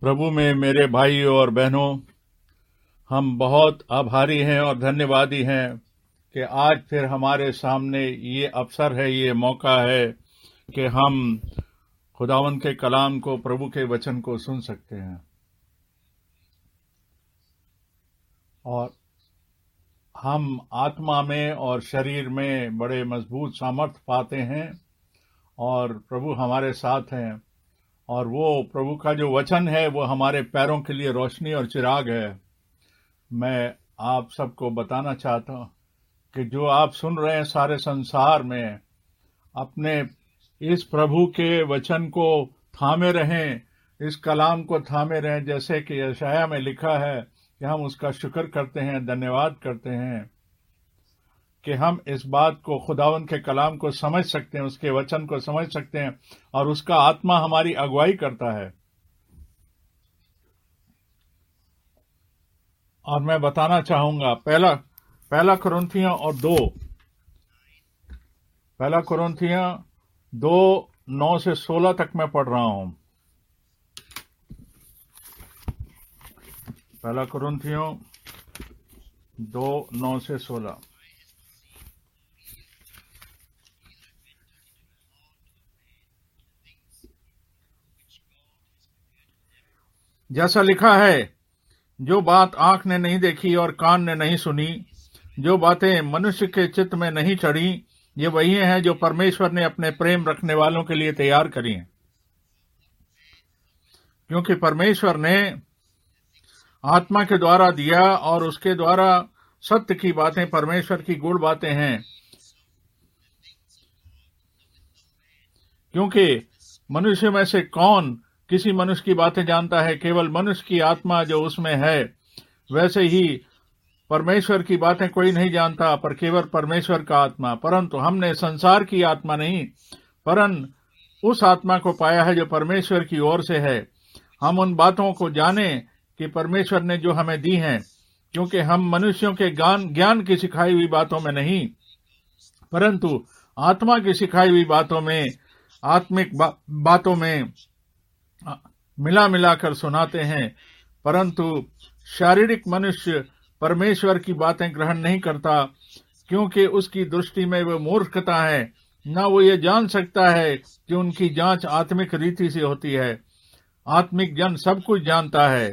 प्रभु में मेरे भाइयों और बहनों, हम बहुत आभारी हैं और धन्यवादी हैं कि आज फिर हमारे सामने ये अवसर है, ये मौका है कि हम खुदावंद के कलाम को, प्रभु के वचन को सुन सकते हैं और हम आत्मा में और शरीर में बड़े मजबूत सामर्थ पाते हैं और प्रभु हमारे साथ हैं। और वो प्रभु का जो वचन है वो हमारे पैरों के लिए रोशनी और चिराग है। मैं आप सबको बताना चाहता हूं कि जो आप सुन रहे हैं सारे संसार में, अपने इस प्रभु के वचन को थामे रहें, इस कलाम को थामे रहें, जैसे कि यशाया में लिखा है कि हम उसका शुक्र करते हैं, धन्यवाद करते हैं कि हम इस बात को, खुदावंद के कलाम को समझ सकते हैं, उसके वचन को समझ सकते हैं और उसका आत्मा हमारी अगुवाई करता है। और मैं बताना चाहूंगा पहला कुरिन्थियों और 2:9 से 16 तक मैं पढ़ रहा हूं। पहला कुरिन्थियों 2:9 से 16। जैसा लिखा है, जो बात आंख ने नहीं देखी और कान ने नहीं सुनी, जो बातें मनुष्य के चित्त में नहीं चढ़ी, ये वही हैं जो परमेश्वर ने अपने प्रेम रखने वालों के लिए तैयार करी हैं। क्योंकि परमेश्वर ने आत्मा के द्वारा दिया और उसके द्वारा सत्य की बातें परमेश्वर की गूढ़ बातें हैं। क्योंकि मनुष्य में से कौन किसी मनुष्य की बातें जानता है? केवल मनुष्य की आत्मा जो उसमें है। वैसे ही परमेश्वर की बातें कोई नहीं जानता, पर केवल परमेश्वर का आत्मा। परंतु हमने संसार की आत्मा नहीं, परन उस आत्मा को पाया है जो परमेश्वर की ओर से है। हम उन बातों को जाने कि परमेश्वर ने जो हमें दी हैं, क्योंकि हम मनुष्यों के ज्ञान की सिखाई हुई बातों में नहीं, परंतु आत्मा की सिखाई हुई बातों में, आत्मिक बातों में मिला कर सुनाते हैं। परंतु शारीरिक मनुष्य परमेश्वर की बातें ग्रहण नहीं करता, क्योंकि उसकी दृष्टि में वह मूर्खता है। न वो ये जान सकता है कि उनकी जांच आत्मिक रीति से होती है। आत्मिक जन सब कुछ जानता है,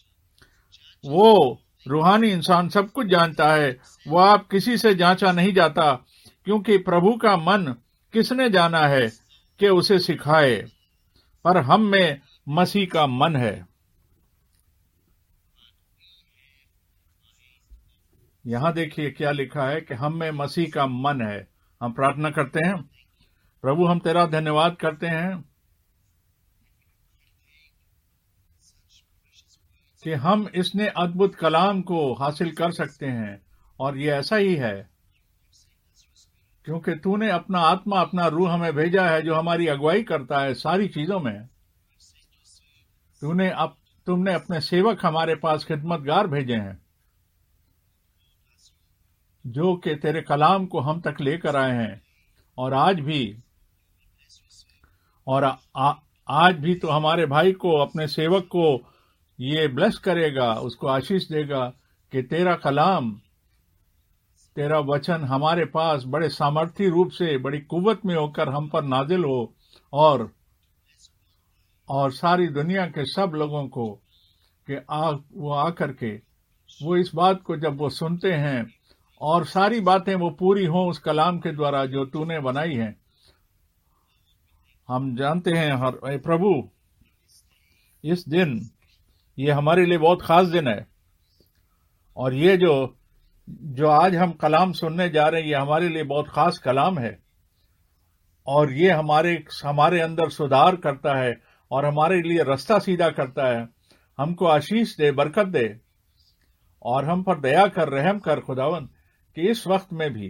वो रूहानी इंसान सब कुछ जानता है। वो आप किसी से जांचा नहीं जाता, क्योंकि प्रभु का मन किसने जाना है कि उसे सिखाए। पर हम में मसीह का मन है। यहां देखिए क्या लिखा है कि हम में मसीह का मन है। हम प्रार्थना करते हैं, प्रभु हम तेरा धन्यवाद करते हैं कि हम इसने अद्भुत कलाम को हासिल कर सकते हैं। और ये ऐसा ही है क्योंकि तूने अपना आत्मा, अपना रूह हमें भेजा है, जो हमारी अगुवाई करता है सारी चीजों में। तुमने अपने सेवक हमारे पास खिदमतगार भेजे हैं, जो कि तेरे कलाम को हम तक लेकर आए हैं। और आज भी तो हमारे भाई को, अपने सेवक को ये ब्लेस करेगा, उसको आशीष देगा कि तेरा कलाम, तेरा वचन हमारे पास बड़े सामर्थी रूप से, बड़ी कुव्वत में होकर हम पर नाजिल हो और सारी दुनिया के सब लोगों को कि वो आकर के वो इस बात को जब वो सुनते हैं और सारी बातें वो पूरी हों उस कलाम के द्वारा जो तूने बनाई है। हम जानते हैं प्रभु, इस दिन ये हमारे लिए बहुत खास दिन है और ये जो आज हम कलाम सुनने जा रहे हैं, ये हमारे लिए बहुत खास कलाम है और ये हमारे अंदर सुधार करता है और हमारे लिए रास्ता सीधा करता है। हमको आशीष दे, बरकत दे और हम पर दया कर, रहम कर खुदावन, कि इस वक्त में भी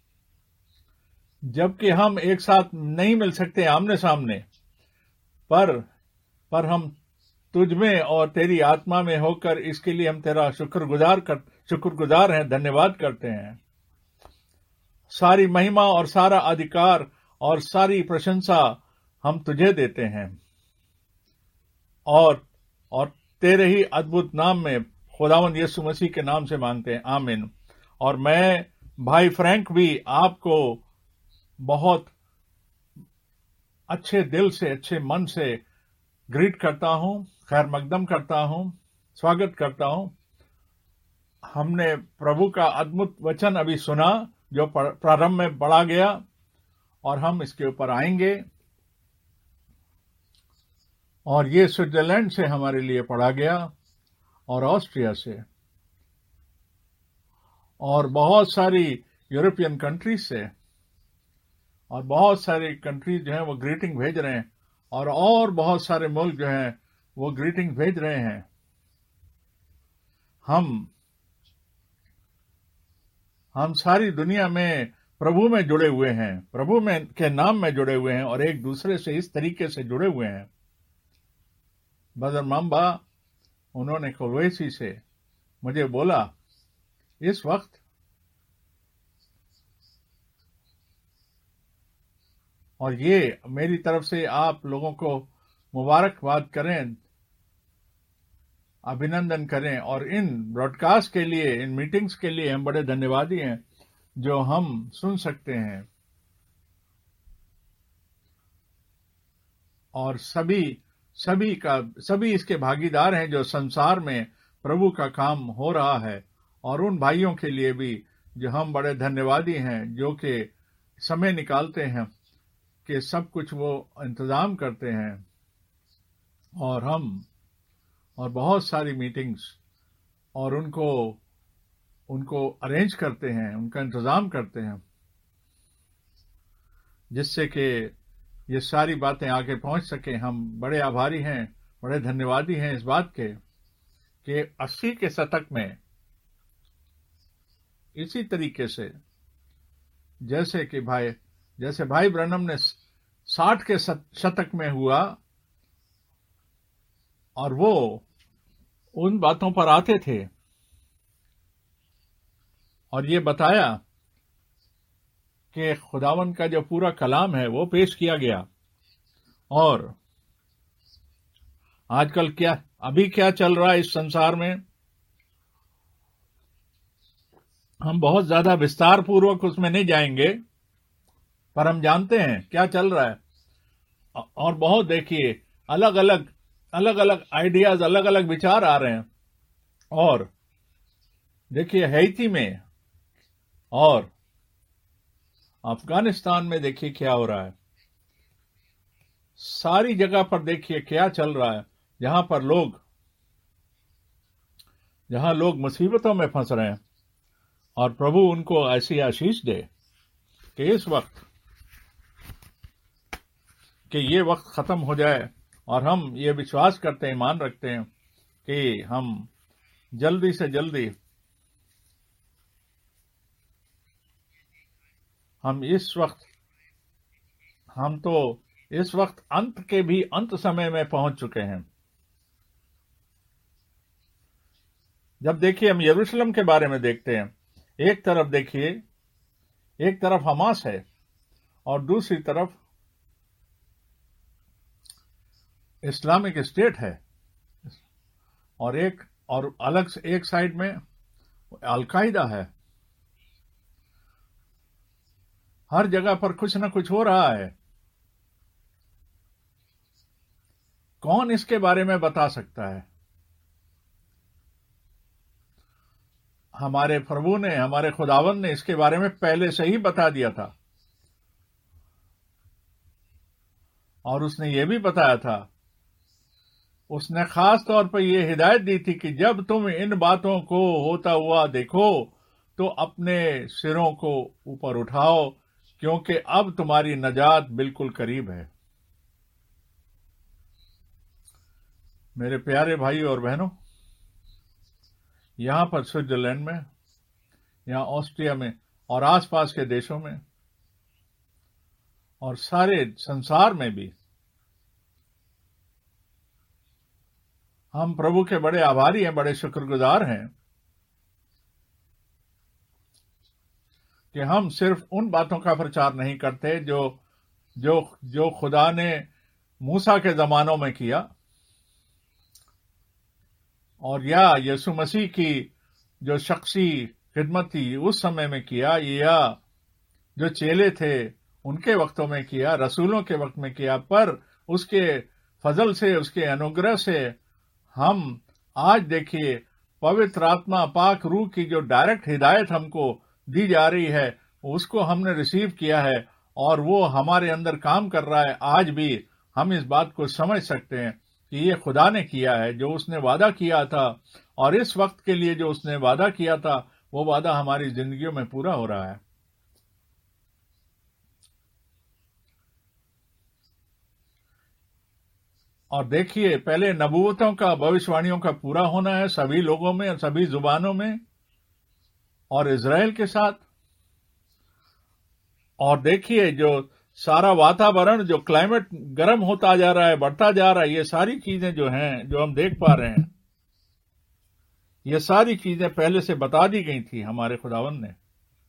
जबकि हम एक साथ नहीं मिल सकते आमने सामने, पर हम तुझ में और तेरी आत्मा में होकर इसके लिए हम तेरा शुक्रगुजार हैं, धन्यवाद करते हैं। सारी महिमा और सारा अधिकार और सारी प्रशंसा हम तुझे देते हैं और और तेरे ही अद्भुत नाम में खुदावंद यीशु मसीह के नाम से मांगते हैं, आमीन। और मैं भाई फ्रैंक भी आपको बहुत अच्छे दिल से, अच्छे मन से ग्रीट करता हूं, खैर मकदम करता हूं, स्वागत करता हूं। हमने प्रभु का अद्भुत वचन अभी सुना जो प्रारंभ में पढ़ा गया, और हम इसके ऊपर आएंगे। और ये स्विट्जरलैंड से हमारे लिए पढ़ा गया, और ऑस्ट्रिया से, और बहुत सारी यूरोपियन कंट्रीज से, और बहुत सारी कंट्रीज जो हैं वो ग्रीटिंग भेज रहे हैं, और बहुत सारे मुल्क जो हैं वो ग्रीटिंग भेज रहे हैं। हम सारी दुनिया में प्रभु में जुड़े हुए हैं, प्रभु में के नाम में जुड़े हुए हैं, और एक दूसरे से इस तरीके से जुड़े हुए हैं। बदर माम्बा उन्होंने कोलवेसी से मुझे बोला, इस वक्त और ये मेरी तरफ से आप लोगों को मुबारकबाद करें, अभिनंदन करें, और इन ब्रॉडकास्ट के लिए, इन मीटिंग्स के लिए हम बड़े धन्यवादी हैं जो हम सुन सकते हैं। और सभी इसके भागीदार हैं जो संसार में प्रभु का काम हो रहा है, और उन भाइयों के लिए भी जो हम बड़े धन्यवादी हैं, जो कि समय निकालते हैं कि सब कुछ वो इंतजाम करते हैं, और बहुत सारी मीटिंग्स और उनको अरेंज करते हैं, उनका इंतजाम करते हैं, जिससे कि ये सारी बातें आगे पहुंच सके। हम बड़े आभारी हैं, बड़े धन्यवादी हैं इस बात के कि 80 के शतक में इसी तरीके से जैसे भाई ब्रनम ने 60 के शतक में हुआ, और वो उन बातों पर आते थे और ये बताया कि खुदावन का जो पूरा कलाम है वो पेश किया गया। और आजकल अभी क्या चल रहा है इस संसार में, हम बहुत ज्यादा विस्तार पूर्वक उसमें नहीं जाएंगे, पर हम जानते हैं क्या चल रहा है। और बहुत देखिए अलग अलग आइडियाज, अलग अलग विचार आ रहे हैं। और देखिए हैती में और अफगानिस्तान में देखिए क्या हो रहा है, सारी जगह पर देखिए क्या चल रहा है, जहां लोग मुसीबतों में फंस रहे हैं। और प्रभु उनको ऐसी आशीष दे कि इस वक्त कि ये वक्त खत्म हो जाए, और हम ये विश्वास करते हैं, ईमान रखते हैं कि हम जल्दी से जल्दी हम तो इस वक्त अंत के भी अंत समय में पहुंच चुके हैं। जब देखिए हम यरूशलेम के बारे में देखते हैं, एक तरफ हमास है और दूसरी तरफ इस्लामिक स्टेट है, और एक साइड में अलकायदा है। हर जगह पर कुछ न कुछ हो रहा है। कौन इसके बारे में बता सकता है? हमारे प्रभु ने, हमारे खुदावन ने इसके बारे में पहले से ही बता दिया था, और उसने ये भी बताया था, उसने खास तौर पर यह हिदायत दी थी कि जब तुम इन बातों को होता हुआ देखो तो अपने सिरों को ऊपर उठाओ, क्योंकि अब तुम्हारी नजात बिल्कुल करीब है। मेरे प्यारे भाई और बहनों, यहां पर स्विट्जरलैंड में, यहां ऑस्ट्रिया में और आसपास के देशों में और सारे संसार में भी हम प्रभु के बड़े आभारी हैं, बड़े शुक्रगुजार हैं कि हम सिर्फ उन बातों का प्रचार नहीं करते जो खुदा ने मूसा के जमानों में किया, और या यीशु मसीह की जो शख्सी खिदमत थी उस समय में किया, या जो चेले थे उनके वक्तों में किया, रसूलों के वक्त में किया, पर उसके फजल से, उसके अनुग्रह से हम आज देखिए पवित्र आत्मा पाक रूह की जो डायरेक्ट हिदायत हमको दी जा रही है उसको हमने रिसीव किया है और वो हमारे अंदर काम कर रहा है। आज भी हम इस बात को समझ सकते हैं कि ये खुदा ने किया है, जो उसने वादा किया था, और इस वक्त के लिए जो उसने वादा किया था वो वादा हमारी जिंदगियों में पूरा हो रहा है। और देखिए, पहले नबूवतों का, भविष्यवाणियों का पूरा होना है सभी लोगों में, सभी जुबानों में, और इजराइल के साथ। और देखिए, जो सारा वातावरण, जो क्लाइमेट गर्म होता जा रहा है, बढ़ता जा रहा है, ये सारी चीजें जो हैं, जो हम देख पा रहे हैं, ये सारी चीजें पहले से बता दी गई थी हमारे खुदावन ने,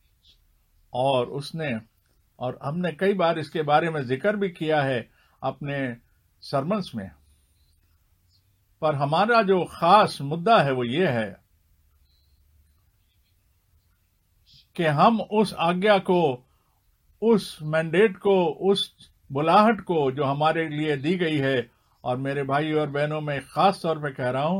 और हमने कई बार इसके बारे में जिक्र भी किया है अपने सरमन्स में। पर हमारा जो खास मुद्दा है वो ये है कि हम उस आज्ञा को, उस मैंडेट को, उस बुलाहट को जो हमारे लिए दी गई है, और मेरे भाई और बहनों में खास तौर पे कह रहा हूं,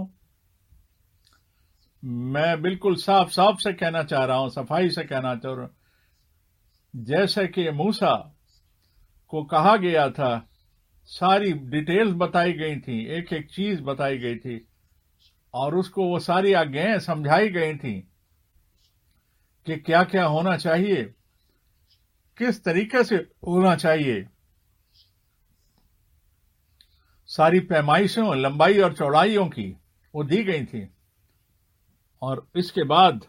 मैं बिल्कुल साफ साफ से कहना चाह रहा हूं, सफाई से कहना चाह रहा हूं, जैसे कि मूसा को कहा गया था, सारी डिटेल्स बताई गई थी, एक एक चीज बताई गई थी, और उसको वो सारी आज्ञाएं समझाई गई थी कि क्या क्या होना चाहिए, किस तरीके से होना चाहिए। सारी पैमाइशों, लंबाई और चौड़ाइयों की वो दी गई थी। और इसके बाद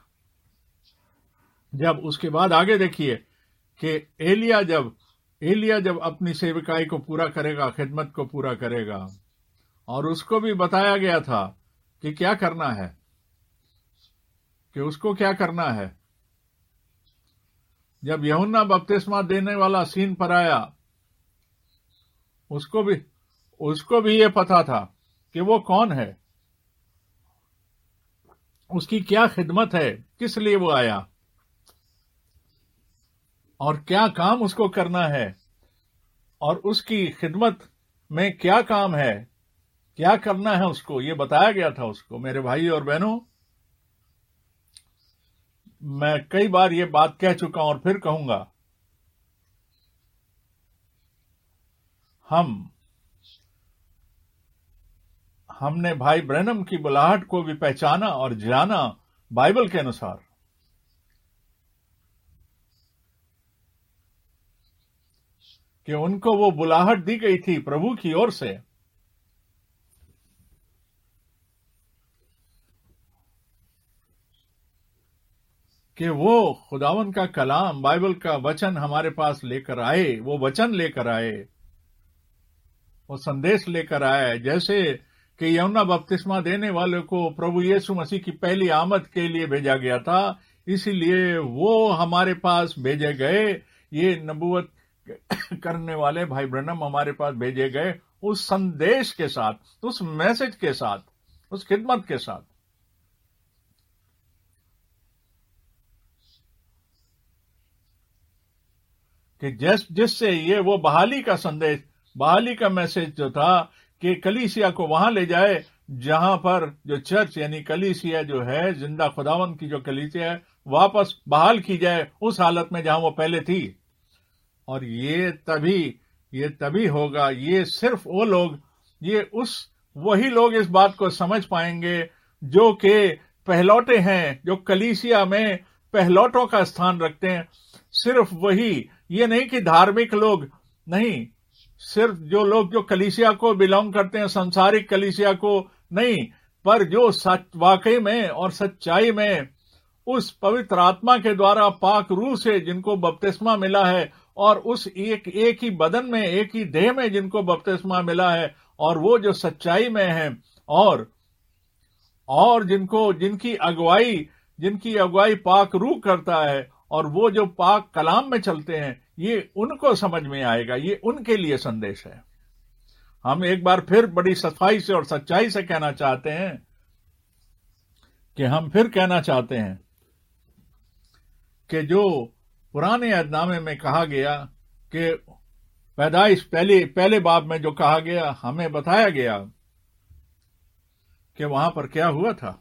उसके बाद आगे देखिए कि एलिया जब अपनी सेवकाई को पूरा करेगा, खिदमत को पूरा करेगा, और उसको भी बताया गया था कि क्या करना है, कि उसको क्या करना है। जब यूहन्ना बपतिस्मा देने वाला सीन पर आया, उसको भी ये पता था कि वो कौन है, उसकी क्या खिदमत है, किस लिए वो आया, और क्या काम उसको करना है, और उसकी खिदमत में क्या काम है, क्या करना है उसको, ये बताया गया था उसको। मेरे भाई और बहनों, मैं कई बार ये बात कह चुका हूं और फिर कहूंगा, हमने भाई ब्रैनम की बुलाहट को भी पहचाना और जाना बाइबल के अनुसार, कि उनको वो बुलाहट दी गई थी प्रभु की ओर से, कि वो खुदावन का कलाम, बाइबल का वचन हमारे पास लेकर आए, वो वचन लेकर आए, वो संदेश लेकर आए। जैसे कि यूहन्ना बपतिस्मा देने वाले को प्रभु यीशु मसीह की पहली आमद के लिए भेजा गया था, इसीलिए वो हमारे पास भेजे गए, ये नबूवत करने वाले भाई ब्रैनम हमारे पास भेजे गए उस संदेश के साथ, उस मैसेज के साथ, उस खिदमत के साथ। कि जिससे ये वो बहाली का संदेश, बहाली का मैसेज जो था, कि कलीसिया को वहां ले जाए जहां पर जो चर्च यानी कलीसिया जो है, जिंदा खुदावन की जो कलीसिया है, वापस बहाल की जाए उस हालत में जहां वो पहले थी। और ये तभी होगा, ये सिर्फ वो लोग, वही लोग इस बात को समझ पाएंगे जो कि पहलौटे हैं, जो कलीसिया में पहलौटों का स्थान रखते हैं। सिर्फ वही, ये नहीं कि धार्मिक लोग नहीं, सिर्फ जो लोग जो कलीसिया को बिलोंग करते हैं, संसारिक कलीसिया को नहीं, पर जो वाकई में और सच्चाई में उस पवित्र आत्मा के द्वारा पाक रूह से जिनको बपतिस्मा मिला है, और उस एक ही बदन में, एक ही देह में जिनको बपतिस्मा मिला है, और वो जो सच्चाई में है, और जिनकी अगुवाई पाक रूह करता है, और वो जो पाक कलाम में चलते हैं, ये उनको समझ में आएगा, ये उनके लिए संदेश है। हम एक बार फिर बड़ी सफाई से और सच्चाई से कहना चाहते हैं कि हम फिर कहना चाहते हैं कि जो पुराने अहदनामे में कहा गया कि पैदाइश पहले बाब में जो कहा गया, हमें बताया गया कि वहां पर क्या हुआ था,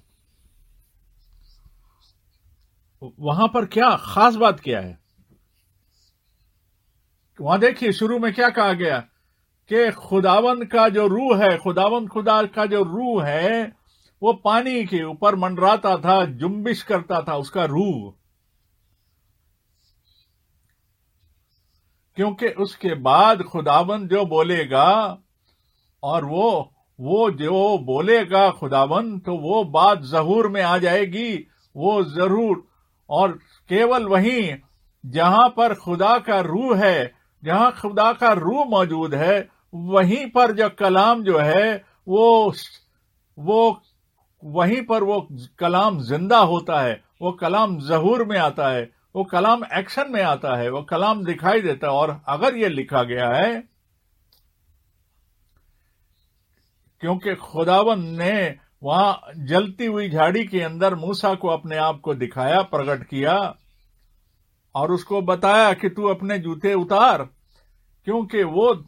वहां पर क्या खास बात क्या है। वहां देखिए शुरू में क्या कहा गया कि खुदावन का जो रूह है, खुदावन खुदा का जो रूह है वो पानी के ऊपर मंडराता था, जुम्बिश करता था उसका रूह, क्योंकि उसके बाद खुदावन जो बोलेगा और वो जो बोलेगा खुदावन, तो वो बात ज़हूर में आ जाएगी, वो जरूर। और केवल वहीं जहां पर खुदा का रूह है, जहां खुदा का रूह मौजूद है, वहीं पर जो कलाम जो है वो वहीं पर वो कलाम जिंदा होता है, वो कलाम ज़हूर में आता है, वो कलाम एक्शन में आता है, वो कलाम दिखाई देता है। और अगर ये लिखा गया है, क्योंकि खुदावन ने वहां जलती हुई झाड़ी के अंदर मूसा को अपने आप को दिखाया, प्रकट किया और उसको बताया कि तू अपने जूते उतार, क्योंकि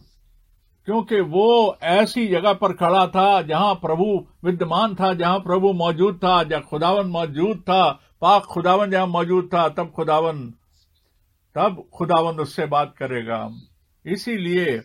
वो ऐसी जगह पर खड़ा था जहां प्रभु विद्यमान था, जहां प्रभु मौजूद था, जहां खुदावन मौजूद था, पाक खुदावन जहां मौजूद था, तब खुदावन उससे बात करेगा। इसीलिए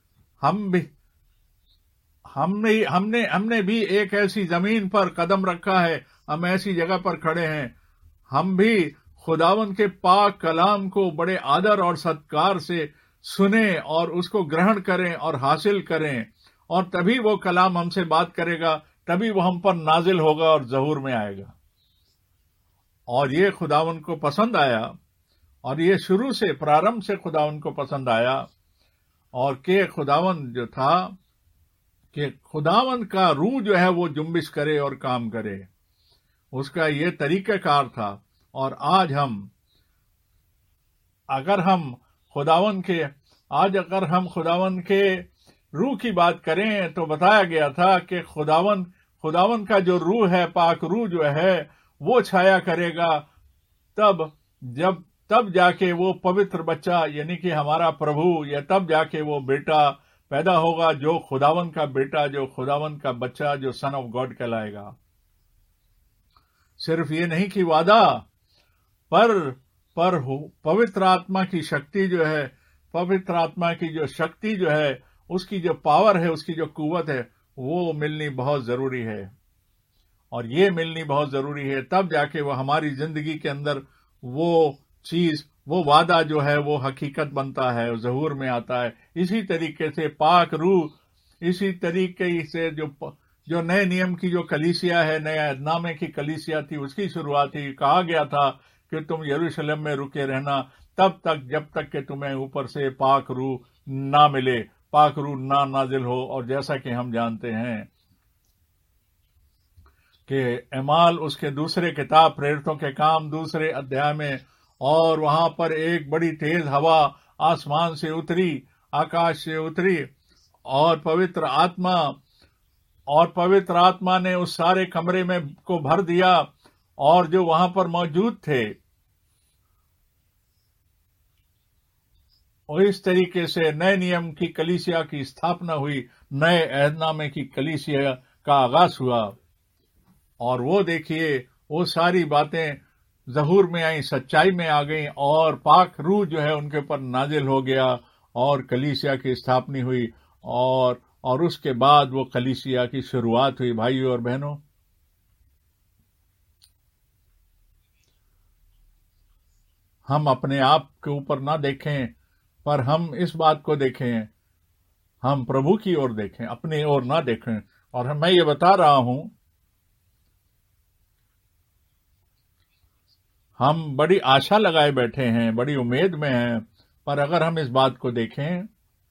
हमने भी एक ऐसी जमीन पर कदम रखा है, हम ऐसी जगह पर खड़े हैं, हम भी खुदावन के पाक कलाम को बड़े आदर और सत्कार से सुने और उसको ग्रहण करें और हासिल करें, और तभी वो कलाम हमसे बात करेगा, तभी वो हम पर नाजिल होगा और ज़हूर में आएगा। और ये खुदावन को पसंद आया, और ये शुरू से प्रारंभ से खुदावन को पसंद आया, और के खुदावन जो था कि खुदावन का रूह जो है वो जुम्बिश करे और काम करे, उसका ये तरीकाकार था। और आज अगर हम खुदावन के रूह की बात करें, तो बताया गया था कि खुदावन का जो रूह है, पाक रूह जो है, वो छाया करेगा तब जाके वो पवित्र बच्चा, यानी कि हमारा प्रभु, या तब जाके वो बेटा पैदा होगा, जो खुदावन का बेटा, जो खुदावन का बच्चा, जो सन ऑफ गॉड कहलाएगा। सिर्फ ये नहीं कि वादा, पर पवित्र आत्मा की शक्ति जो है, पवित्र आत्मा की जो शक्ति जो है, उसकी जो पावर है, उसकी जो कुव्वत है, वो मिलनी बहुत जरूरी है। और ये मिलनी बहुत जरूरी है, तब जाके वो हमारी जिंदगी के अंदर वो चीज, वो वादा जो है वो हकीकत बनता है, ज़हूर में आता है। इसी तरीके से पाक रूह, इसी तरीके से जो नए नियम की जो कलीसिया है, नए अहदनामे की कलीसिया थी, उसकी शुरुआत ही कहा गया था कि तुम यरूशलेम में रुके रहना तब तक जब तक कि तुम्हें ऊपर से पाक रूह ना मिले, पाक रूह ना नाजिल हो। और जैसा कि हम जानते हैं कि एमाल उसके दूसरे किताब प्रेरितों के काम दूसरे अध्याय में, और वहां पर एक बड़ी तेज हवा आसमान से उतरी, आकाश से उतरी, और पवित्र आत्मा ने उस सारे कमरे में को भर दिया, और जो वहां पर मौजूद थे, और इस तरीके से नए नियम की कलीसिया की स्थापना हुई, नए अहदनामे की कलीसिया का आगाज हुआ। और वो देखिए, वो सारी बातें ज़हूर में आई, सच्चाई में आ गई, और पाक रूह जो है उनके ऊपर नाजिल हो गया, और कलीसिया की स्थापना हुई, और उसके बाद वो कलीसिया की शुरुआत हुई। भाइयों और बहनों, हम अपने आप के ऊपर ना देखें, पर हम इस बात को देखें, हम प्रभु की ओर देखें, अपनी ओर ना देखें। और मैं ये बता रहा हूं, हम बड़ी आशा लगाए बैठे हैं, बड़ी उम्मीद में हैं, पर अगर हम इस बात को देखें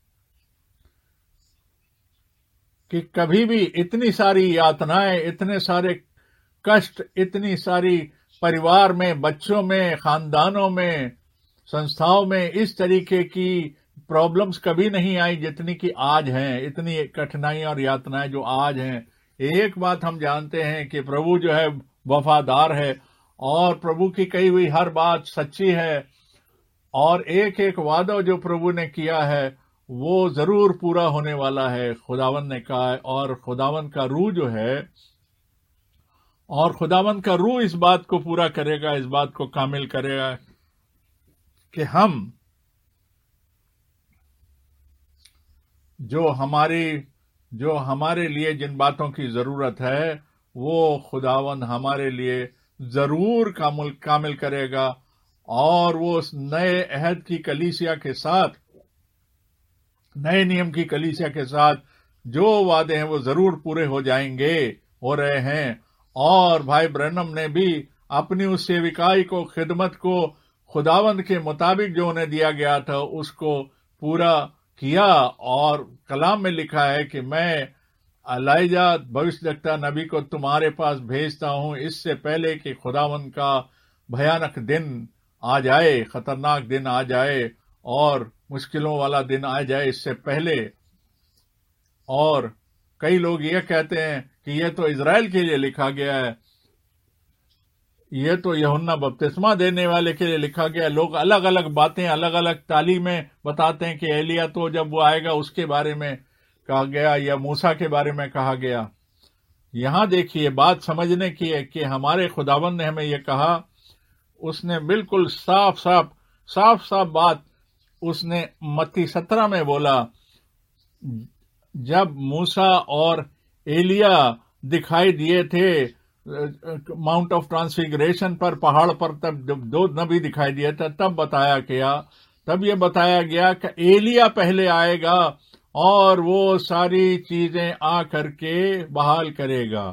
कि कभी भी इतनी सारी यातनाएं, इतने सारे कष्ट, इतनी सारी परिवार में, बच्चों में, खानदानों में, संस्थाओं में इस तरीके की प्रॉब्लम्स कभी नहीं आई जितनी कि आज हैं, इतनी कठिनाइयां और यातनाएं जो आज हैं। एक बात हम जानते हैं कि प्रभु जो है वफादार है और प्रभु की कही हुई हर बात सच्ची है और एक एक वादा जो प्रभु ने किया है वो जरूर पूरा होने वाला है, खुदावन ने कहा है। और खुदावन का रूह जो है, और खुदावन का रूह इस बात को पूरा करेगा, इस बात को कामिल करेगा कि हम जो हमारे लिए जिन बातों की जरूरत है वो खुदावन हमारे लिए जरूर कामिल करेगा। और वो उस नए अहद की कलीसिया के साथ, नए नियम की कलीसिया के साथ जो वादे हैं वो जरूर पूरे हो जाएंगे, हो रहे हैं। और भाई ब्रैनम ने भी अपनी उस सेविकाई को, खिदमत को खुदावंद के मुताबिक जो उन्हें दिया गया था उसको पूरा किया। और कलाम में लिखा है कि मैं एलिया भविष्यद्वक्ता नबी को तुम्हारे पास भेजता हूं इससे पहले कि खुदावंद का भयानक दिन आ जाए, खतरनाक दिन आ जाए और मुश्किलों वाला दिन आ जाए इससे पहले। और कई लोग ये कहते हैं कि ये तो इजराइल के लिए लिखा गया है, ये तो यूहन्ना बपतिस्मा देने वाले के लिए लिखा गया है। लोग अलग अलग बातें, अलग अलग तालीमें बताते हैं कि एलिया तो जब वो आएगा उसके बारे में कहा गया या मूसा के बारे में कहा गया। यहां देखिए, बात समझने की है कि हमारे खुदावंद ने हमें यह कहा, उसने बिल्कुल साफ साफ बात उसने मत्ती 17 में बोला, जब मूसा और एलिया दिखाई दिए थे माउंट ऑफ ट्रांसफिगरेशन पर, पहाड़ पर, तब जब दो नबी दिखाई दिए थे तब ये बताया गया कि एलिया पहले आएगा और वो सारी चीजें आ करके बहाल करेगा।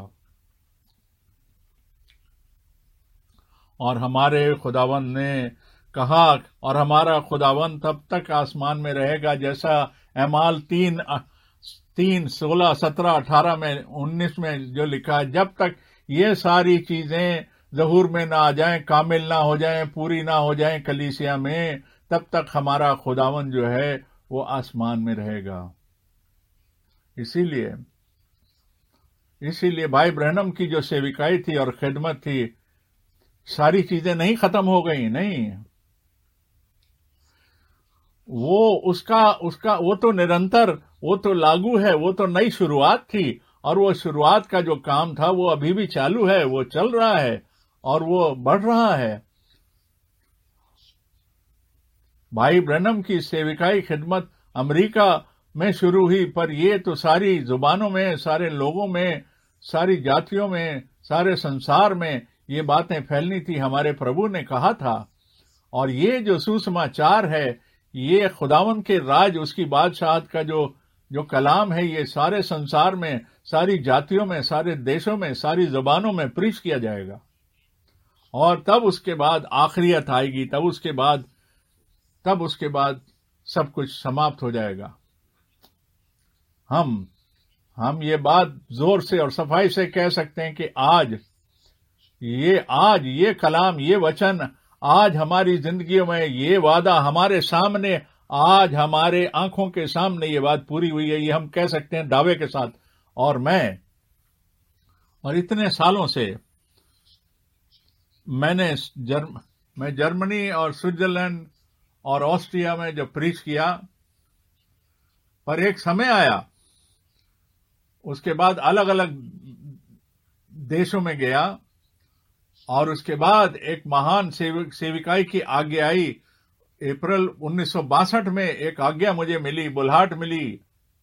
और हमारे खुदावंद ने कहा, और हमारा खुदावंद तब तक आसमान में रहेगा, जैसा एमाल 3 16 17 18 में 19 में जो लिखा है, जब तक ये सारी चीजें ज़हूर में ना आ जाएं, कामिल ना हो जाएं, पूरी ना हो जाएं कलीसिया में, तब तक हमारा खुदावंद जो है वो आसमान में रहेगा। इसीलिए भाई ब्रैनम की जो सेविकाई थी और खिदमत थी, सारी चीजें नहीं खत्म हो गई, नहीं, वो तो निरंतर, वो तो लागू है, वो तो नई शुरुआत थी। और वो शुरुआत का जो काम था वो अभी भी चालू है, वो चल रहा है और वो बढ़ रहा है। भाई ब्रैनम की सेविकाई खिदमत अमेरिका में शुरू हुई, पर ये तो सारी जुबानों में, सारे लोगों में, सारी जातियों में, सारे संसार में ये बातें फैलनी थी, हमारे प्रभु ने कहा था। और ये जो सुसमाचार है, ये खुदावन के राज, उसकी बादशाहत का जो कलाम है, ये सारे संसार में, सारी जातियों में, सारे देशों में, सारी जुबानों में प्रीच किया जाएगा। और तब उसके बाद आखिरियत आएगी, तब उसके बाद सब कुछ समाप्त हो जाएगा। हम ये बात जोर से और सफाई से कह सकते हैं कि आज ये कलाम, ये वचन आज हमारी जिंदगियों में, ये वादा हमारे सामने, आज हमारे आंखों के सामने ये बात पूरी हुई है, ये हम कह सकते हैं दावे के साथ। और मैं इतने सालों से मैं जर्मनी और स्विट्जरलैंड और ऑस्ट्रिया में जब प्रीच किया, पर एक समय आया, उसके बाद अलग अलग देशों में गया, और उसके बाद एक महान सेविकाई की आज्ञा आई। अप्रैल 1962 में एक आज्ञा मुझे मिली, बुलाहट मिली।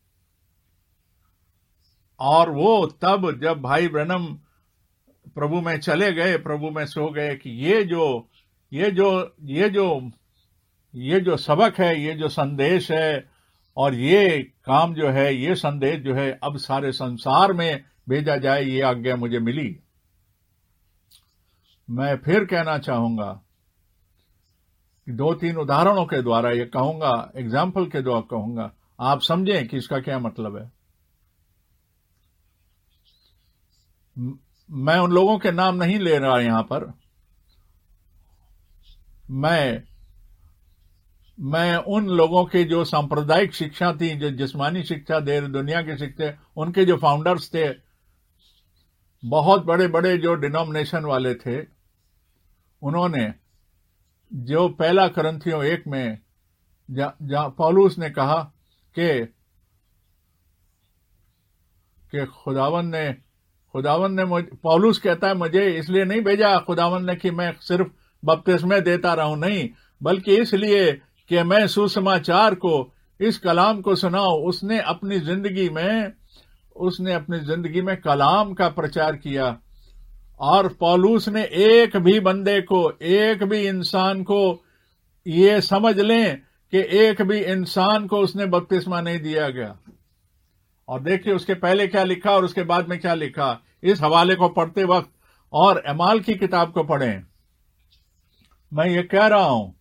और वो तब जब भाई ब्रैनम प्रभु में चले गए, प्रभु में सो गए, कि ये जो सबक है, ये जो संदेश है, और ये काम जो है, ये संदेश जो है, अब सारे संसार में भेजा जाए, ये आज्ञा मुझे मिली। मैं फिर कहना चाहूंगा, 2-3 उदाहरणों के द्वारा ये कहूंगा, एग्जाम्पल के द्वारा कहूंगा, आप समझें कि इसका क्या मतलब है। मैं उन लोगों के नाम नहीं ले रहा यहां पर, मैं उन लोगों के जो सांप्रदायिक शिक्षा थी, जो जिस्मानी शिक्षा दे, दुनिया की शिक्षा, उनके जो फाउंडर्स थे, बहुत बड़े बड़े जो डिनोमिनेशन वाले थे, उन्होंने जो पहला करंथियों 1 में जहां पौलुस ने कहा कि खुदावंद ने पौलुस कहता है, मुझे इसलिए नहीं भेजा खुदावंद ने कि मैं सिर्फ बपतिस्मे देता रहूं, नहीं, बल्कि इसलिए कि मैं सुसमाचार को, इस कलाम को सुनाऊं। उसने अपनी जिंदगी में कलाम का प्रचार किया। और पौलुस ने एक भी बंदे को, एक भी इंसान को, ये समझ लें कि एक भी इंसान को उसने बपतिस्मा नहीं दिया गया। और देखिए उसके पहले क्या लिखा और उसके बाद में क्या लिखा। इस हवाले को पढ़ते वक्त और अमाल की किताब को पढ़ें। मैं ये कह रहा हूं,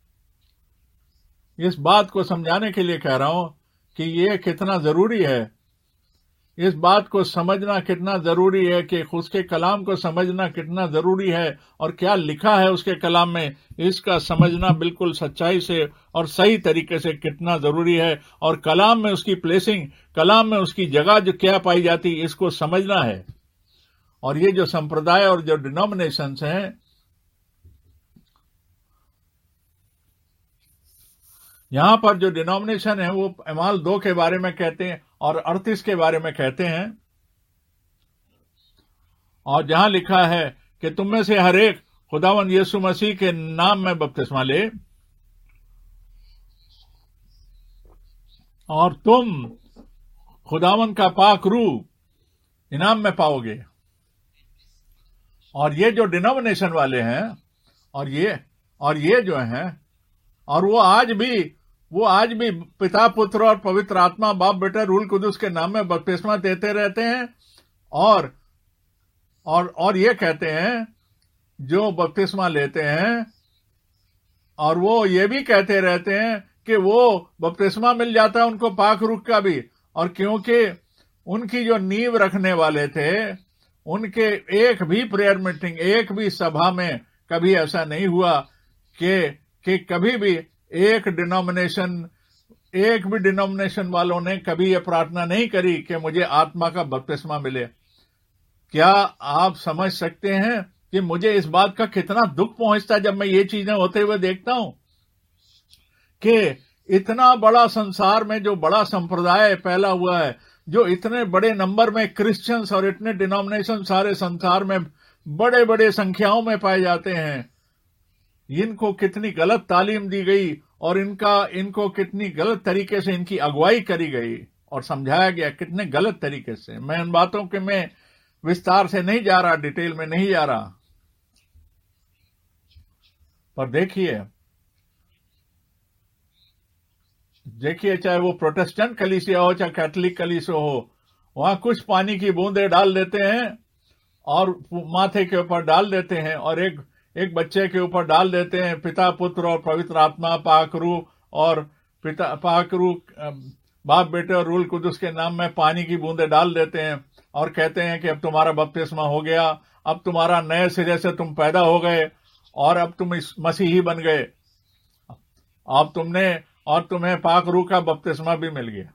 इस बात को समझाने के लिए कह रहा हूं कि ये कितना जरूरी है, इस बात को समझना कितना जरूरी है, कि उसके कलाम को समझना कितना जरूरी है, और क्या लिखा है उसके कलाम में, इसका समझना बिल्कुल सच्चाई से और सही तरीके से कितना जरूरी है। और कलाम में उसकी प्लेसिंग, कलाम में उसकी जगह जो क्या पाई जाती, इसको समझना है। और ये जो संप्रदाय और जो डिनोमिनेशंस हैं, यहां पर जो डिनोमिनेशन है वो अमाल 2 के बारे में कहते हैं और 38 के बारे में कहते हैं। और जहां लिखा है कि तुम में से हर एक खुदावंद यीशु मसीह के नाम में बपतिस्मा ले और तुम खुदावंद का पाक रूह इनाम में पाओगे। और ये जो डिनोमिनेशन वाले हैं, और ये जो हैं, और वो आज भी पिता, पुत्र और पवित्र आत्मा, बाप, बेटा, रूल कुदुस के नाम में बपतिस्मा देते रहते हैं। और ये कहते हैं जो बपतिस्मा लेते हैं, और वो ये भी कहते रहते हैं कि वो बपतिस्मा मिल जाता है उनको पाक रूह का भी। और क्योंकि उनकी जो नींव रखने वाले थे, उनके एक भी प्रेयर मीटिंग, एक भी सभा में कभी ऐसा नहीं हुआ कि कभी भी एक भी डिनोमिनेशन वालों ने कभी यह प्रार्थना नहीं करी कि मुझे आत्मा का बपतिस्मा मिले। क्या आप समझ सकते हैं कि मुझे इस बात का कितना दुख पहुंचता है जब मैं ये चीजें होते हुए देखता हूं कि इतना बड़ा संसार में जो बड़ा संप्रदाय फैला हुआ है, जो इतने बड़े नंबर में क्रिश्चियंस और इतने डिनोमिनेशन सारे संसार में बड़े बड़े संख्याओं में पाए जाते हैं, इनको कितनी गलत तालीम दी गई और इनको कितनी गलत तरीके से इनकी अगुवाई करी गई और समझाया गया, कितने गलत तरीके से। मैं इन बातों के में विस्तार से नहीं जा रहा, डिटेल में नहीं जा रहा, पर देखिए चाहे वो प्रोटेस्टेंट कलीसिया हो चाहे कैथोलिक कलीसिया हो, वहां कुछ पानी की बूंदें डाल देते हैं और माथे के ऊपर डाल देते हैं और एक बच्चे के ऊपर डाल देते हैं, पिता, पुत्र और पवित्र आत्मा, पाक रूह और पाक रूह, बाप, बेटे और रूल कुदुस के नाम में पानी की बूंदें डाल देते हैं और कहते हैं कि अब तुम्हारा बपतिस्मा हो गया, अब तुम्हारा नए सिरे से तुम पैदा हो गए और अब तुम इस मसीही बन गए, अब तुम्हें पाक रूह का बपतिस्मा भी मिल गया।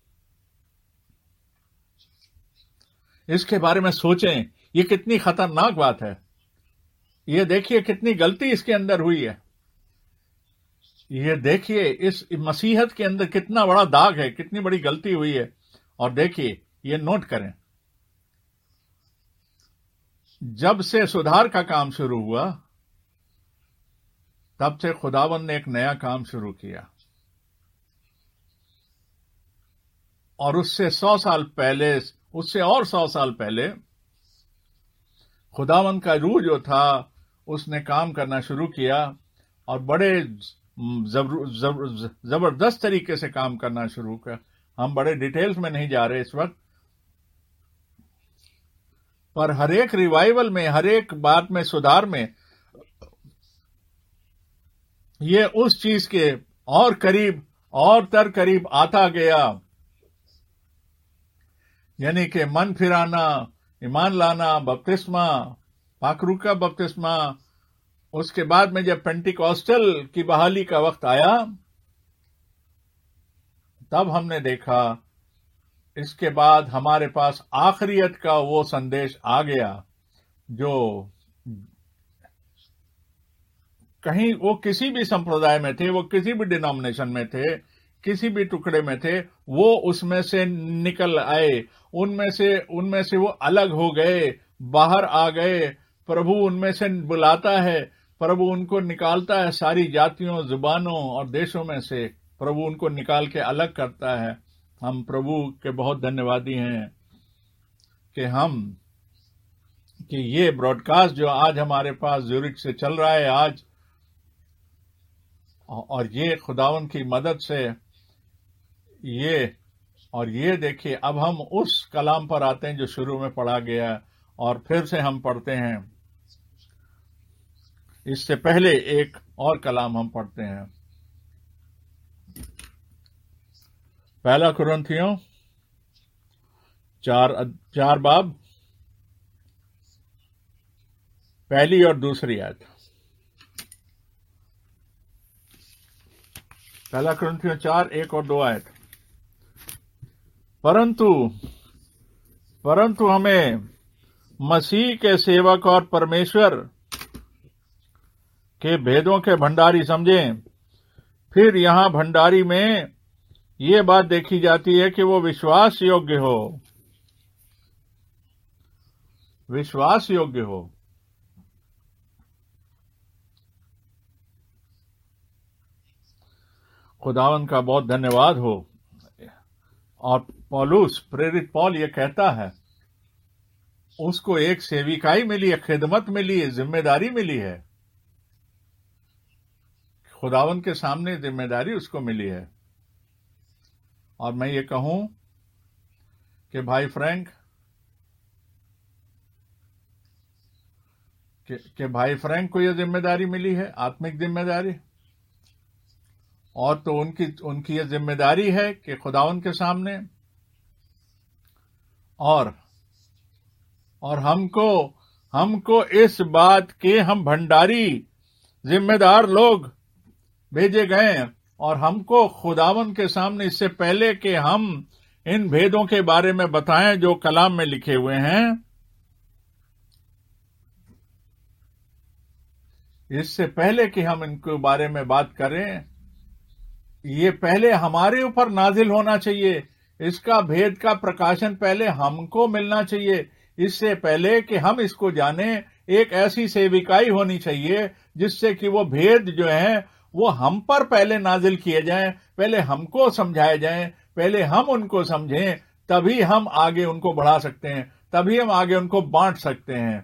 इसके बारे में सोचें, ये कितनी खतरनाक बात है। ये देखिए कितनी गलती इसके अंदर हुई है। ये देखिए इस मसीहत के अंदर कितना बड़ा दाग है, कितनी बड़ी गलती हुई है। और देखिए, ये नोट करें, जब से सुधार का काम शुरू हुआ तब से खुदावंद ने एक नया काम शुरू किया और उससे 100 साल पहले, उससे और 100 साल पहले खुदावंद का रूह जो था उसने काम करना शुरू किया और बड़े जबरदस्त तरीके से काम करना शुरू किया। हम बड़े डिटेल्स में नहीं जा रहे इस वक्त, पर हर एक रिवाइवल में, हर एक बात में, सुधार में, ये उस चीज के और करीब और तर करीब आता गया, यानी कि मन फिराना, ईमान लाना, बपतिस्मा, पाक रूह का बपतिस्मा। उसके बाद में जब पेंटिकॉस्टल की बहाली का वक्त आया, तब हमने देखा इसके बाद हमारे पास आखिरियत का वो संदेश आ गया जो कहीं वो किसी भी संप्रदाय में थे, वो किसी भी डिनोमिनेशन में थे, किसी भी टुकड़े में थे, वो उसमें से निकल आए, उनमें से वो अलग हो गए, बाहर आ गए। प्रभु उनमें से बुलाता है, प्रभु उनको निकालता है सारी जातियों, जुबानों और देशों में से, प्रभु उनको निकाल के अलग करता है। हम प्रभु के बहुत धन्यवादी हैं कि ये ब्रॉडकास्ट जो आज हमारे पास ज्यूरिख से चल रहा है आज, और ये खुदावन की मदद से ये देखिए, अब हम उस कलाम पर आते हैं जो शुरू में पढ़ा गया, और फिर से हम पढ़ते हैं। इससे पहले एक और कलाम हम पढ़ते हैं, पहला कुरिन्थियों 4 बाब, पहली और दूसरी आयत। पहला कुरिन्थियों 4, 1 और 2 आयत। परंतु हमें मसीह के सेवक और परमेश्वर के भेदों के भंडारी समझें। फिर यहां भंडारी में ये बात देखी जाती है कि वो विश्वास योग्य हो। विश्वास योग्य हो। खुदावन का बहुत धन्यवाद हो। और पौलुस, प्रेरित पौल ये कहता है, उसको एक सेविकाई मिली है, खिदमत मिली है, जिम्मेदारी मिली है। खुदावन के सामने जिम्मेदारी उसको मिली है। और मैं ये कहूं कि भाई फ्रैंक, को यह जिम्मेदारी मिली है, आत्मिक जिम्मेदारी। और तो उनकी यह जिम्मेदारी है कि खुदावन के सामने और हमको इस बात के, हम भंडारी जिम्मेदार लोग भेजे गए, और हमको खुदावन के सामने इससे पहले कि हम इन भेदों के बारे में बताएं जो कलाम में लिखे हुए हैं, इससे पहले कि हम इनके बारे में बात करें, ये पहले हमारे ऊपर नाजिल होना चाहिए। इसका भेद का प्रकाशन पहले हमको मिलना चाहिए। इससे पहले कि हम इसको जाने, एक ऐसी सेविकाई होनी चाहिए जिससे कि वो भेद जो है वो हम पर पहले नाजिल किए जाएं, पहले हमको समझाए जाएं, पहले हम उनको समझें, तभी हम आगे उनको बढ़ा सकते हैं, तभी हम आगे उनको बांट सकते हैं।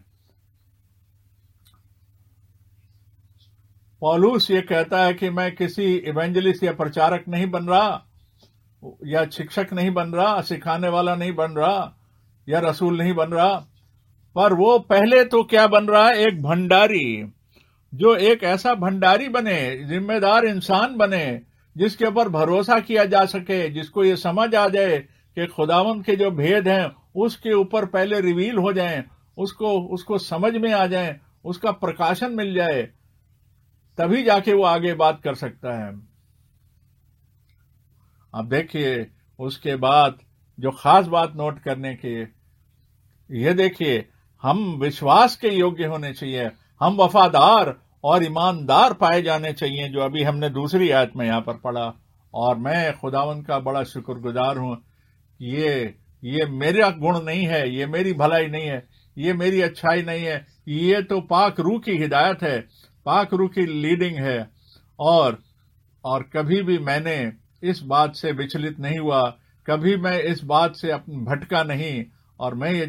पौलुस ये कहता है कि मैं किसी इवेंजलिस्ट या प्रचारक नहीं बन रहा, या शिक्षक नहीं बन रहा, सिखाने वाला नहीं बन रहा, या रसूल नहीं बन रहा, पर वो पहले तो क्या बन रहा है, एक भंडारी, जो एक ऐसा भंडारी बने, जिम्मेदार इंसान बने, जिसके ऊपर भरोसा किया जा सके, जिसको ये समझ आ जाए कि खुदावन के जो भेद हैं उसके ऊपर पहले रिवील हो जाएं, उसको समझ में आ जाएं, उसका प्रकाशन मिल जाए, तभी जाके वो आगे बात कर सकता है। अब देखिए, उसके बाद जो खास बात नोट करने की, ये देखिए, हम विश्वास के योग्य होने चाहिए, हम वफादार और ईमानदार पाए जाने चाहिए, जो अभी हमने दूसरी आयत में यहां पर पढ़ा। और मैं खुदावन का बड़ा शुक्रगुजार हूं। ये मेरा गुण नहीं है, ये मेरी भलाई नहीं है, ये मेरी अच्छाई नहीं है, ये तो पाक रूह की हिदायत है, पाक रूह की लीडिंग है। और कभी भी मैंने इस बात से विचलित नहीं हुआ, कभी मैं इस बात से भटका नहीं। और मैं ये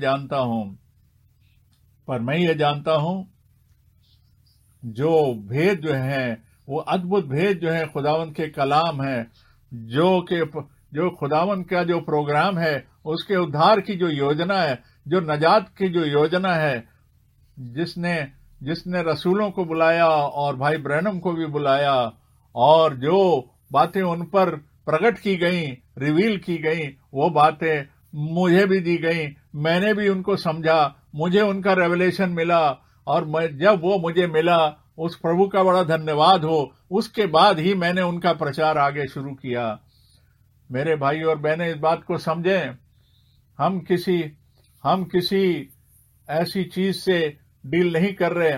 जानता हूं जो भेद जो है, वो अद्भुत भेद जो है खुदावन के कलाम है, जो खुदावन का जो प्रोग्राम है, उसके उद्धार की जो योजना है, जो नजात की जो योजना है, जिसने रसूलों को बुलाया और भाई ब्रैनम को भी बुलाया, और जो बातें उन पर प्रकट की गई, रिवील की गई, वो बातें मुझे भी दी गई, मैंने भी उनको समझा, मुझे उनका रेवलेशन मिला, और जब वो मुझे मिला, उस प्रभु का बड़ा धन्यवाद हो। उसके बाद ही मैंने उनका प्रचार आगे शुरू किया। मेरे भाई और बहनें, इस बात को समझें हम किसी ऐसी चीज से डील नहीं कर रहे,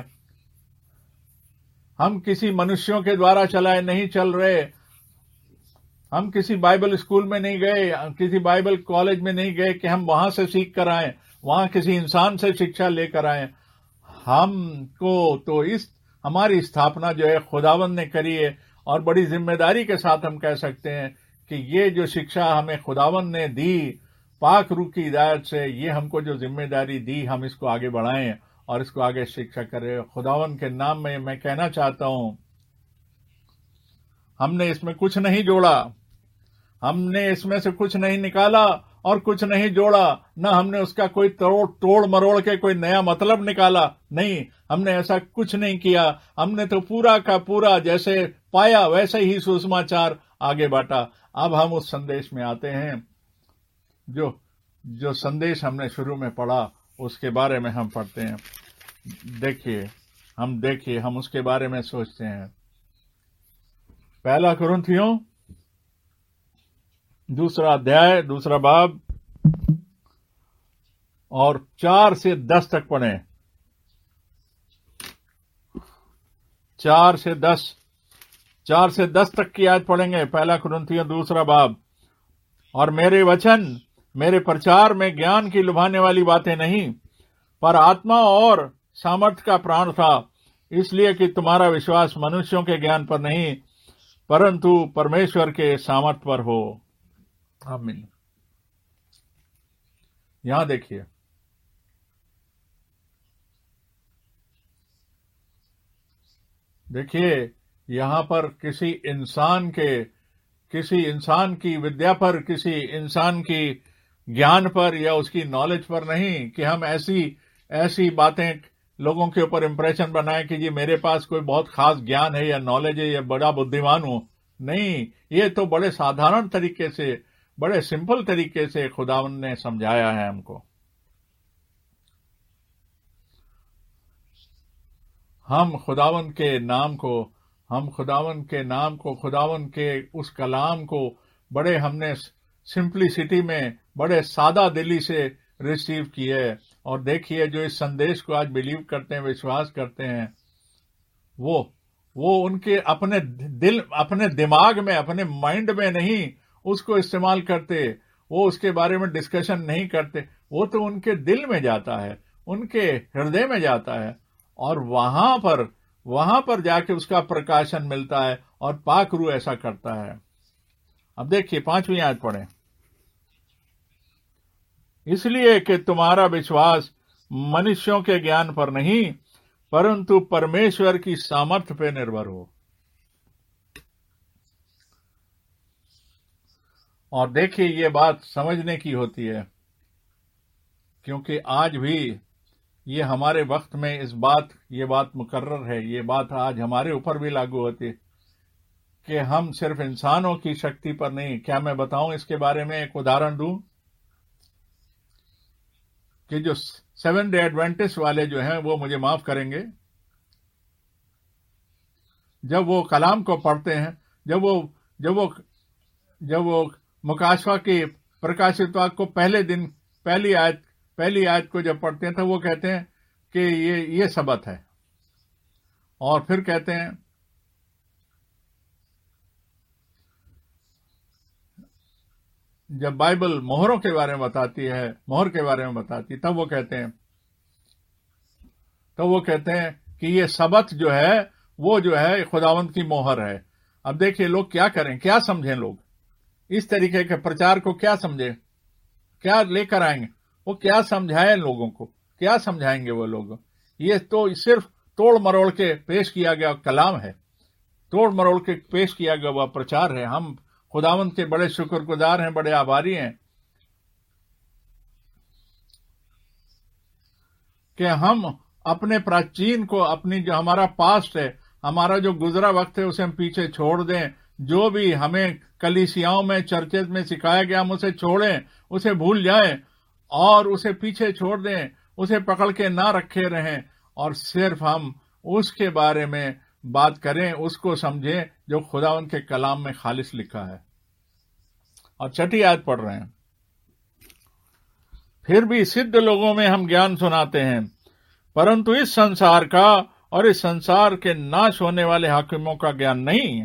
हम किसी मनुष्यों के द्वारा चलाए नहीं चल रहे, हम किसी बाइबल स्कूल में नहीं गए, किसी बाइबल कॉलेज में नहीं गए कि हम वहां से सीख कर आए, वहां किसी इंसान से शिक्षा लेकर आए। हमको तो हमारी स्थापना जो है खुदावंद ने करी है, और बड़ी जिम्मेदारी के साथ हम कह सकते हैं कि ये जो शिक्षा हमें खुदावंद ने दी पाक रूह की हिदायत से, ये हमको जो जिम्मेदारी दी, हम इसको आगे बढ़ाएं और इसको आगे शिक्षा करें। खुदावंद के नाम में मैं कहना चाहता हूं, हमने इसमें कुछ नहीं जोड़ा, हमने इसमें से कुछ नहीं निकाला और कुछ नहीं जोड़ा, न हमने उसका कोई तोड़ मरोड़ के कोई नया मतलब निकाला। नहीं, हमने ऐसा कुछ नहीं किया। हमने तो पूरा का पूरा जैसे पाया वैसे ही सुसमाचार आगे बांटा। अब हम उस संदेश में आते हैं, जो संदेश हमने शुरू में पढ़ा उसके बारे में हम पढ़ते हैं। देखिए हम उसके बारे में सोचते हैं। पहला कुरिन्थियों 2 अध्याय 2 बाब और 4 से 10 तक पढ़ें। 4 से 10 तक की आयत पढ़ेंगे। पहला कुरिन्थियों 2 बाब। और मेरे वचन, मेरे प्रचार में ज्ञान की लुभाने वाली बातें नहीं, पर आत्मा और सामर्थ का प्राण था, इसलिए कि तुम्हारा विश्वास मनुष्यों के ज्ञान पर नहीं परंतु परमेश्वर के सामर्थ पर हो। आमीन। यहां देखिए यहां पर किसी इंसान की विद्या पर, किसी इंसान की ज्ञान पर या उसकी नॉलेज पर नहीं कि हम ऐसी बातें लोगों के ऊपर इंप्रेशन बनाएं कि जी मेरे पास कोई बहुत खास ज्ञान है या नॉलेज है या बड़ा बुद्धिमान हूं। नहीं, ये तो बड़े साधारण तरीके से, बड़े सिंपल तरीके से खुदावंद ने समझाया है हमको। हम खुदावंद के नाम को, खुदावंद के उस कलाम को बड़े हमने सिंप्लिसिटी में, बड़े सादा दिली से रिसीव किए। और देखिए जो इस संदेश को आज बिलीव करते हैं, विश्वास करते हैं, वो उनके अपने दिमाग में, अपने माइंड में नहीं उसको इस्तेमाल करते, वो उसके बारे में डिस्कशन नहीं करते, वो तो उनके दिल में जाता है, उनके हृदय में जाता है, और वहां पर जाके उसका प्रकाशन मिलता है, और पाक रूह ऐसा करता है। अब देखिए 5वीं आयत पढ़ें। इसलिए कि तुम्हारा विश्वास मनुष्यों के ज्ञान पर नहीं परंतु परमेश्वर की सामर्थ्य पर निर्भर हो। और देखिए ये बात समझने की होती है, क्योंकि आज भी ये हमारे वक्त में ये बात मुकर्रर है, ये बात आज हमारे ऊपर भी लागू होती है कि हम सिर्फ इंसानों की शक्ति पर नहीं। क्या मैं बताऊं इसके बारे में, एक उदाहरण दूं कि जो 7 डे एडवेंटिस्ट वाले जो हैं वो मुझे माफ करेंगे, जब वो कलाम को पढ़ते हैं, जब वो मुकाशवा के प्रकाशित वाक्य को पहली आयत को जब पढ़ते हैं तो वो कहते हैं कि ये सबत है, और फिर कहते हैं जब बाइबल मोहरों के बारे में बताती है, मोहर के बारे में बताती है, तब वो कहते हैं कि ये सबत जो है वो जो है खुदावंद की मोहर है। अब देखिए लोग क्या करें, क्या समझें, लोग इस तरीके के प्रचार को क्या समझे, क्या लेकर आएंगे, वो क्या समझाएं लोगों को, क्या समझाएंगे वो लोग। ये तो सिर्फ तोड़ मरोड़ के पेश किया गया कलाम है, तोड़ मरोड़ के पेश किया गया वह प्रचार है। हम खुदावंद के बड़े शुक्रगुजार हैं, बड़े आभारी हैं कि हम अपने प्राचीन को, अपनी जो हमारा पास्ट है, हमारा जो गुजरा वक्त है, उसे हम पीछे छोड़ दें। जो भी हमें कलीसियाओं में, चर्चेज में सिखाया गया, हम उसे छोड़ें, उसे भूल जाएं और उसे पीछे छोड़ दें, उसे पकड़ के ना रखे रहें, और सिर्फ हम उसके बारे में बात करें, उसको समझें जो खुदावंद के कलाम में खालिस लिखा है। और 6ठी आयत पढ़ रहे हैं। फिर भी सिद्ध लोगों में हम ज्ञान सुनाते हैं, परंतु इस संसार का और इस संसार के नाश होने वाले हाकिमों का ज्ञान नहीं।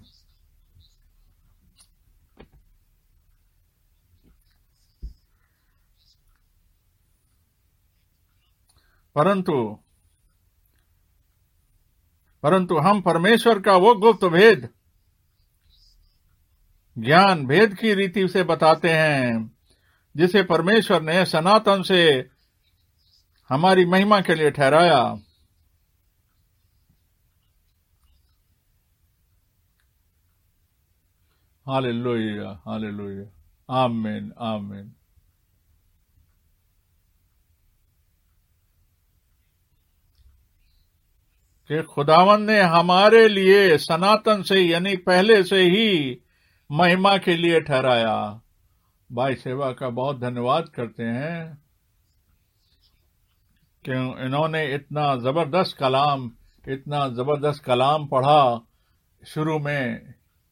परंतु हम परमेश्वर का वो गुप्त भेद ज्ञान भेद की रीति से बताते हैं, जिसे परमेश्वर ने सनातन से हमारी महिमा के लिए ठहराया। हालेलुया, हालेलुया, आमीन, आमीन। कि खुदावन ने हमारे लिए सनातन से यानी पहले से ही महिमा के लिए ठहराया। भाई सेवा का बहुत धन्यवाद करते हैं कि इन्होंने इतना जबरदस्त कलाम पढ़ा। शुरू में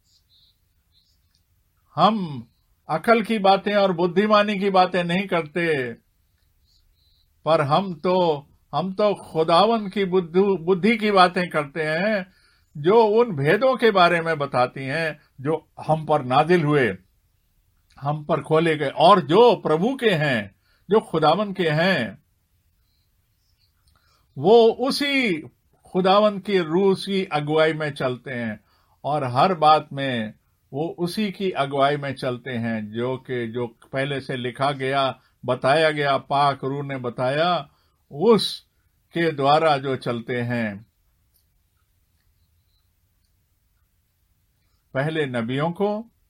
हम अकल की बातें और बुद्धिमानी की बातें नहीं करते, पर हम तो खुदावन की बुद्धि की बातें करते हैं, जो उन भेदों के बारे में बताती हैं जो हम पर नाजिल हुए, हम पर खोले गए, और जो प्रभु के हैं, जो खुदावन के हैं, वो उसी खुदावन की रूह की अगुवाई में चलते हैं, और हर बात में वो उसी की अगुवाई में चलते हैं जो पहले से लिखा गया, बताया गया, पाक रूह ने बताया, उस के द्वारा जो चलते हैं। पहले नबियों को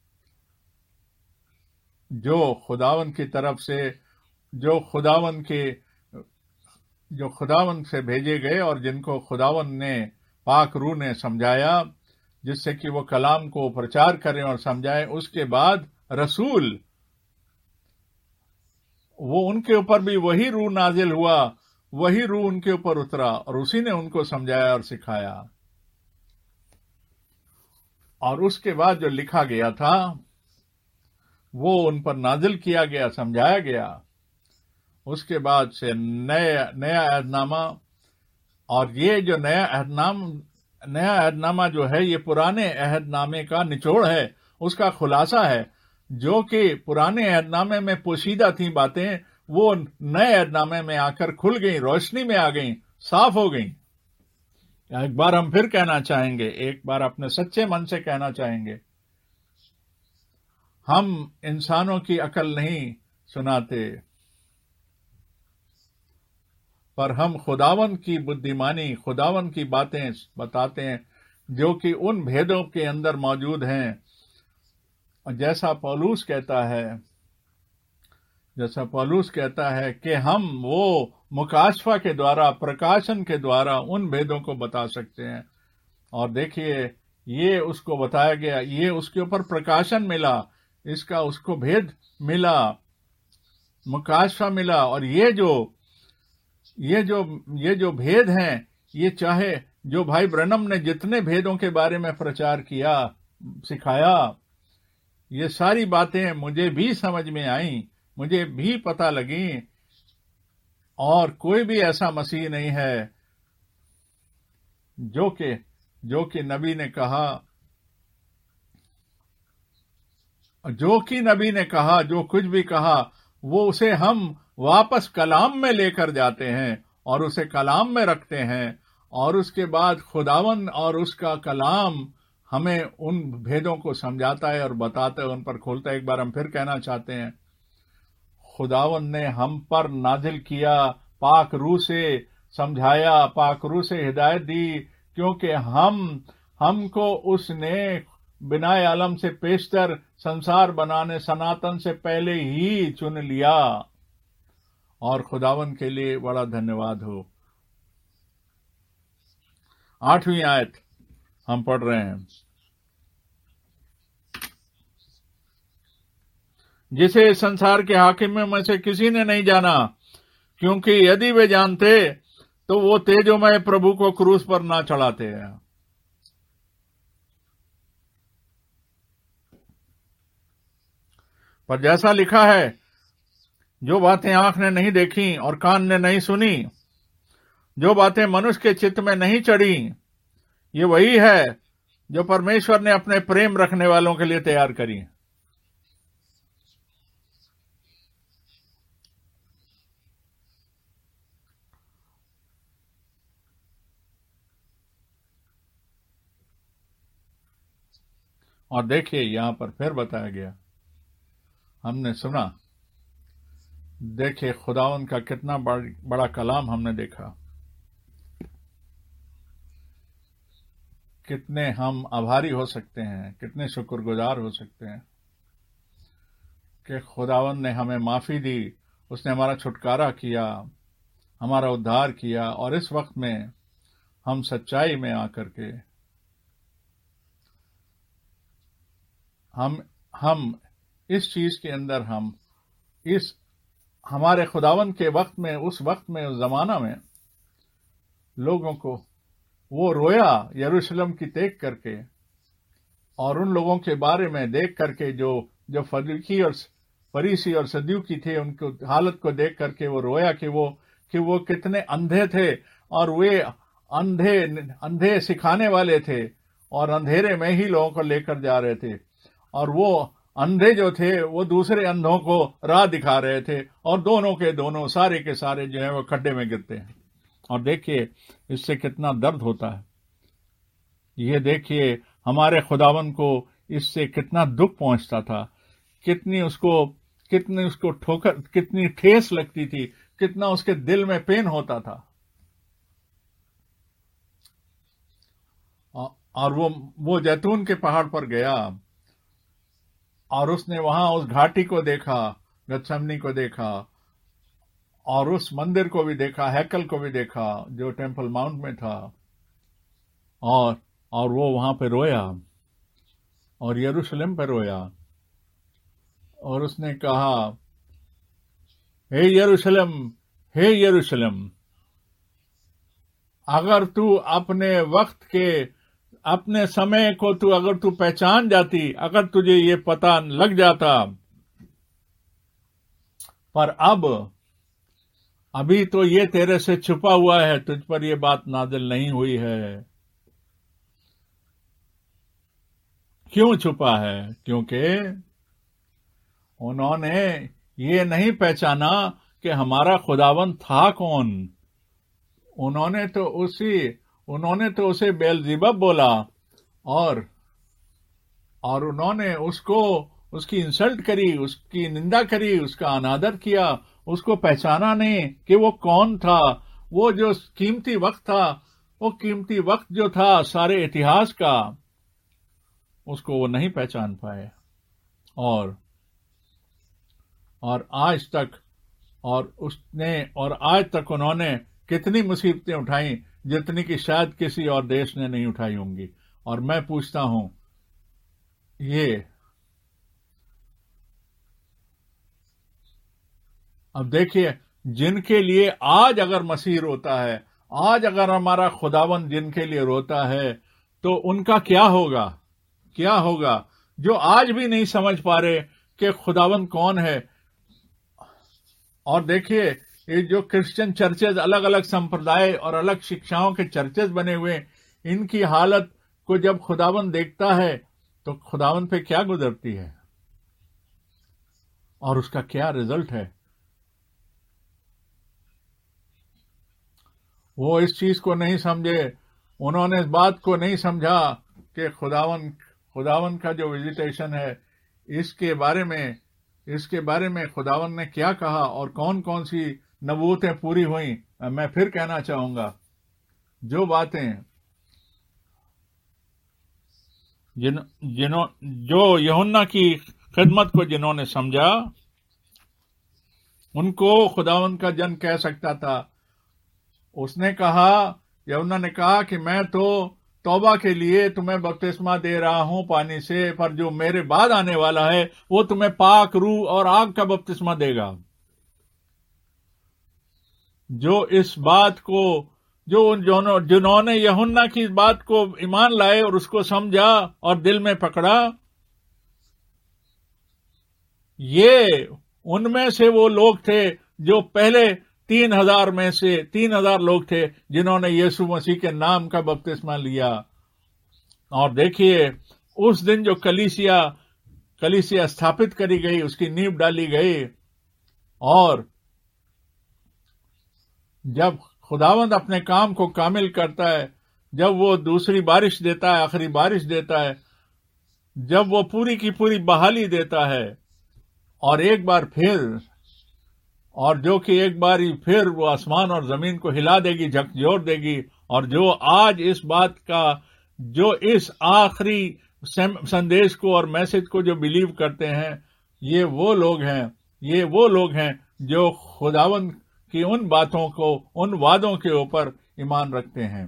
जो खुदावन की तरफ से, जो खुदावन से भेजे गए और जिनको खुदावन ने पाक रूह ने समझाया, जिससे कि वो कलाम को प्रचार करें और समझाएं। उसके बाद रसूल, वो उनके ऊपर भी वही रूह नाजिल हुआ, वही रूह उनके ऊपर उतरा और उसी ने उनको समझाया और सिखाया। और उसके बाद जो लिखा गया था वो उन पर नाजिल किया गया, समझाया गया। उसके बाद से नया अहदनामा, और ये जो नया अहदनामा जो है, ये पुराने अहदनामे का निचोड़ है, उसका खुलासा है। जो कि पुराने अहदनामे में पोशीदा थी बातें, वो नए अहदनामे में आकर खुल गई, रोशनी में आ गई, साफ हो गई। एक बार हम फिर कहना चाहेंगे, एक बार अपने सच्चे मन से कहना चाहेंगे, हम इंसानों की अकल नहीं सुनाते, पर हम खुदावन की बुद्धिमानी, खुदावन की बातें बताते हैं जो कि उन भेदों के अंदर मौजूद हैं। और जैसा पौलुस कहता है कि हम वो मुकाशफा के द्वारा, प्रकाशन के द्वारा उन भेदों को बता सकते हैं। और देखिए, ये उसको बताया गया, ये उसके ऊपर प्रकाशन मिला, इसका उसको भेद मिला, मुकाशफा मिला। और ये जो भेद हैं, ये चाहे जो भाई ब्रनम ने जितने भेदों के बारे में प्रचार किया, सिखाया, ये सारी बातें मुझे भी समझ में आई, मुझे भी पता लगी। और कोई भी ऐसा मसीह नहीं है जो कि नबी ने कहा, जो कुछ भी कहा, वो उसे हम वापस कलाम में लेकर जाते हैं और उसे कलाम में रखते हैं। और उसके बाद खुदावन और उसका कलाम हमें उन भेदों को समझाता है और बताता है, उन पर खोलता है। एक बार हम फिर कहना चाहते हैं, खुदावन ने हम पर नाजिल किया, पाक रूह से समझाया, पाक रूह से हिदायत दी, क्योंकि हमको उसने बिनाए आलम से पेशतर संसार बनाने सनातन से पहले ही चुन लिया। और खुदावन के लिए बड़ा धन्यवाद हो। 8वीं आयत हम पढ़ रहे हैं, जिसे संसार के हाकिमों में से किसी ने नहीं जाना, क्योंकि यदि वे जानते तो वो तेजोमय प्रभु को क्रूस पर ना चढ़ाते हैं। पर जैसा लिखा है, जो बातें आंख ने नहीं देखी और कान ने नहीं सुनी, जो बातें मनुष्य के चित्त में नहीं चढ़ी, ये वही है जो परमेश्वर ने अपने प्रेम रखने वालों के लिए तैयार करी। और देखिए यहां पर फिर बताया गया, हमने सुना, देखिए खुदावन का कितना बड़ा कलाम हमने देखा। कितने हम आभारी हो सकते हैं, कितने शुक्रगुजार हो सकते हैं कि खुदावन ने हमें माफी दी, उसने हमारा छुटकारा किया, हमारा उद्धार किया। और इस वक्त में हम सच्चाई में आकर के हम इस चीज के अंदर इस हमारे खुदावन के वक्त में, उस वक्त में, उस जमाना में लोगों को वो रोया यरूशलेम की देख करके, और उन लोगों के बारे में देख करके जो फरीसी और सदूकी थे, उनको हालत को देख करके वो रोया कि वो कितने अंधे थे, और वे अंधे सिखाने वाले थे और अंधेरे में ही लोगों को लेकर जा रहे थे, और वो अंधे जो थे वो दूसरे अंधों को राह दिखा रहे थे, और दोनों के दोनों सारे के सारे जो है वो खड्डे में गिरते हैं। और देखिए इससे कितना दर्द होता है। ये देखिए हमारे खुदावन को इससे कितना दुख पहुंचता था, कितनी उसको ठोकर, कितनी ठेस लगती थी, कितना उसके दिल में पेन होता था। और वो जैतून के पहाड़ पर गया और उसने वहां उस घाटी को देखा, गतसमनी को देखा, और उस मंदिर को भी देखा, हैकल को भी देखा जो टेम्पल माउंट में था, और वो वहां पे रोया और यरूशलेम पर रोया, और उसने कहा, हे यरूशलेम, हे यरूशलेम, अगर तू अपने वक्त के, अपने समय को अगर तू पहचान जाती, अगर तुझे ये पता लग जाता, पर अभी तो ये तेरे से छुपा हुआ है, तुझ पर ये बात नाज़िल नहीं हुई है। क्यों छुपा है? क्योंकि उन्होंने ये नहीं पहचाना कि हमारा खुदावन था कौन। उन्होंने तो उसे बेलज़ेबूब बोला, और उन्होंने उसकी इंसल्ट करी, उसकी निंदा करी, उसका अनादर किया, उसको पहचाना नहीं कि वो कौन था। वो जो कीमती वक्त था, वो कीमती वक्त जो था सारे इतिहास का, उसको वो नहीं पहचान पाए। और आज तक आज तक उन्होंने कितनी मुसीबतें उठाई जितनी कि शायद किसी और देश ने नहीं उठाई होंगी। और मैं पूछता हूं, ये अब देखिए, जिनके लिए आज अगर मसीह रोता है, आज अगर हमारा खुदावन जिनके लिए रोता है, तो उनका क्या होगा? क्या होगा जो आज भी नहीं समझ पा रहे कि खुदावन कौन है। और देखिए, ये जो क्रिश्चियन चर्चेज, अलग अलग संप्रदाय और अलग शिक्षाओं के चर्चेज बने हुए, इनकी हालत को जब खुदावन देखता है तो खुदावन पे क्या गुजरती है और उसका क्या रिजल्ट है। वो इस चीज को नहीं समझे, उन्होंने इस बात को नहीं समझा कि खुदावन का जो विजिटेशन है, इसके बारे में खुदावन ने क्या कहा और कौन कौन सी नबूवतें पूरी हुई। मैं फिर कहना चाहूंगा, जो बातें जो यूहन्ना की खिदमत को जिन्होंने समझा, उनको खुदावन का जन कह सकता था। उसने कहा, यूहन्ना ने कहा कि मैं तो तौबा के लिए तुम्हें बपतिस्मा दे रहा हूं पानी से, पर जो मेरे बाद आने वाला है वो तुम्हें पाक रूह और आग का बपतिस्मा देगा। जो इस बात को, जिन्होंने यूहन्ना की इस बात को ईमान लाए और उसको समझा और दिल में पकड़ा, ये उनमें से वो लोग थे जो पहले 3,000 में से 3,000 लोग थे जिन्होंने यीशु मसीह के नाम का बपतिस्मा लिया। और देखिए, उस दिन जो कलीसिया स्थापित करी गई, उसकी नींव डाली गई, और जब खुदावंद अपने काम को कामिल करता है, जब वो दूसरी बारिश देता है, आखिरी बारिश देता है, जब वो पूरी की पूरी बहाली देता है, और एक बार फिर, और जो कि एक बार ही फिर वो आसमान और जमीन को हिला देगी, झकझोर देगी, और जो आज इस बात का, जो इस आखिरी संदेश को और मैसेज को जो बिलीव करते हैं, ये वो लोग हैं जो खुदावंद की उन बातों को, उन वादों के ऊपर ईमान रखते हैं।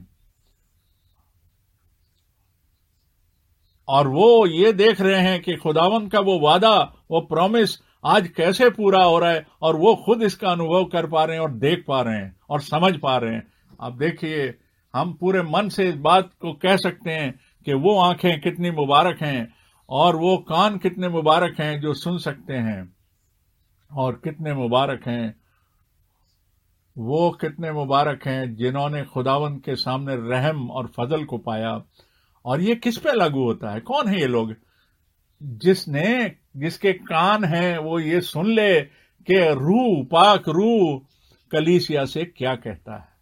और वो ये देख रहे हैं कि खुदावंद का वो वादा, वो प्रॉमिस आज कैसे पूरा हो रहा है, और वो खुद इसका अनुभव कर पा रहे हैं और देख पा रहे हैं और समझ पा रहे हैं। अब देखिए, हम पूरे मन से इस बात को कह सकते हैं कि वो आंखें कितनी मुबारक हैं और वो कान कितने मुबारक हैं जो सुन सकते हैं, और कितने मुबारक हैं वो, कितने मुबारक हैं जिन्होंने खुदावंद के सामने रहम और फजल को पाया। और ये किस पे लागू होता है? कौन है ये लोग? जिसके कान हैं वो ये सुन ले कि रूह, पाक रूह कलीसिया से क्या कहता है।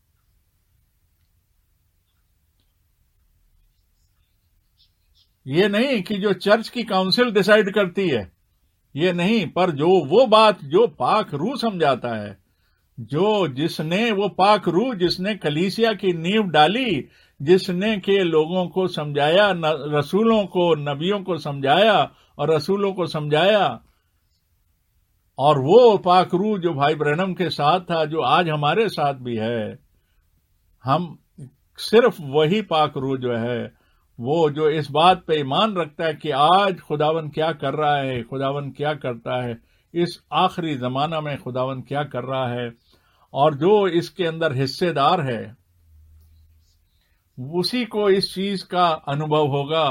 ये नहीं कि जो चर्च की काउंसिल डिसाइड करती है, ये नहीं, पर जो वो बात जो पाक रूह समझाता है, जिसने वो पाक रूह, जिसने कलीसिया की नींव डाली, जिसने के लोगों को समझाया, रसूलों को, नबियों को समझाया और रसूलों को समझाया, और वो पाक रूह जो भाई ब्रैनम के साथ था, जो आज हमारे साथ भी है, हम सिर्फ वही पाक रूह जो है, वो जो इस बात पे ईमान रखता है कि आज खुदावन क्या कर रहा है, खुदावन क्या करता है, इस आखिरी जमाना में खुदावन क्या कर रहा है, और जो इसके अंदर हिस्सेदार है, उसी को इस चीज का अनुभव होगा,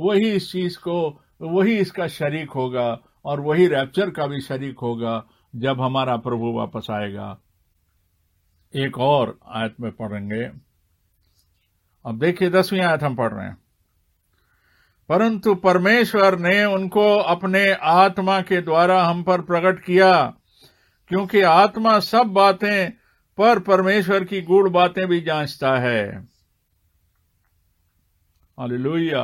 वही इसका शरीक होगा, और वही रैप्चर का भी शरीक होगा जब हमारा प्रभु वापस आएगा। एक और आयत में पढ़ेंगे। अब देखिए 10वीं आयत हम पढ़ रहे हैं। परंतु परमेश्वर ने उनको अपने आत्मा के द्वारा हम पर प्रकट किया, क्योंकि आत्मा सब बातें पर परमेश्वर की गूढ़ बातें भी जांचता है। हालेलुया।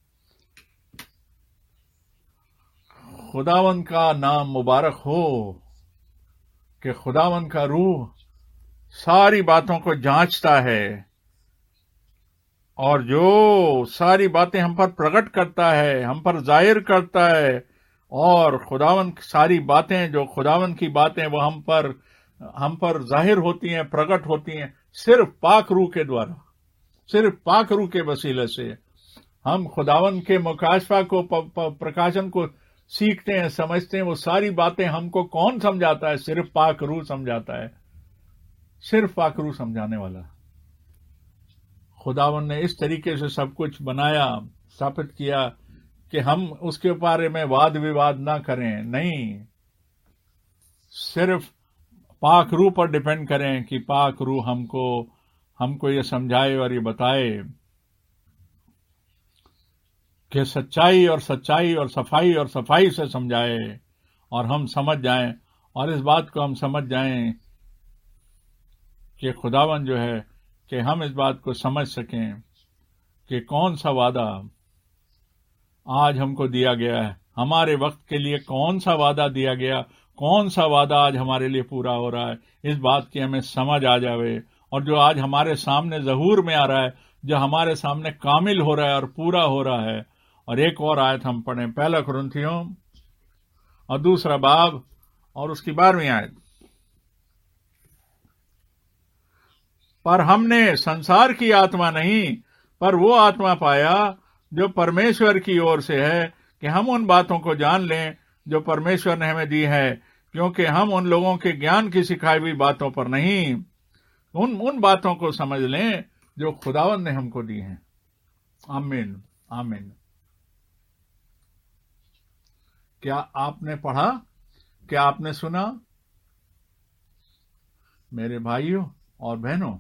खुदावन का नाम मुबारक हो कि खुदावन का रूह सारी बातों को जांचता है, और जो सारी बातें हम पर प्रकट करता है, हम पर जाहिर करता है, और खुदावन सारी बातें, जो खुदावन की बातें, वो हम पर जाहिर होती हैं, प्रकट होती हैं सिर्फ पाक रूह के द्वारा, सिर्फ पाक रूह के वसीले से। हम खुदावन के मुकाशफा को, प्रकाशन को सीखते हैं, समझते हैं। वो सारी बातें हमको कौन समझाता है? सिर्फ पाक रूह समझाता है, सिर्फ पाक रूह समझाने वाला। खुदावन ने इस तरीके से सब कुछ बनाया, स्थापित किया कि हम उसके बारे में वाद विवाद ना करें, नहीं, सिर्फ पाक रूह पर डिपेंड करें कि पाक रूह हमको ये समझाए और ये बताए कि सच्चाई और सफाई से समझाए, और हम समझ जाएं, और इस बात को हम समझ जाएं कि खुदावन जो है, कि हम इस बात को समझ सकें कि कौन सा वादा आज हमको दिया गया है, हमारे वक्त के लिए कौन सा वादा दिया गया, कौन सा वादा आज हमारे लिए पूरा हो रहा है, इस बात की हमें समझ आ जावे। और जो आज हमारे सामने ज़हूर में आ रहा है, जो हमारे सामने कामिल हो रहा है और पूरा हो रहा है। और एक और आयत हम पढ़ें, 1 कुरिन्थियों और 2 बाब और उसकी 12वीं आयत। पर हमने संसार की आत्मा नहीं, पर वो आत्मा पाया जो परमेश्वर की ओर से है, कि हम उन बातों को जान लें जो परमेश्वर ने हमें दी है, क्योंकि हम उन लोगों के ज्ञान की सिखाई हुई बातों पर नहीं, उन बातों को समझ लें जो खुदावन ने हमको दी हैं। आमीन, आमीन। क्या आपने पढ़ा क्या आपने सुना मेरे भाइयों और बहनों?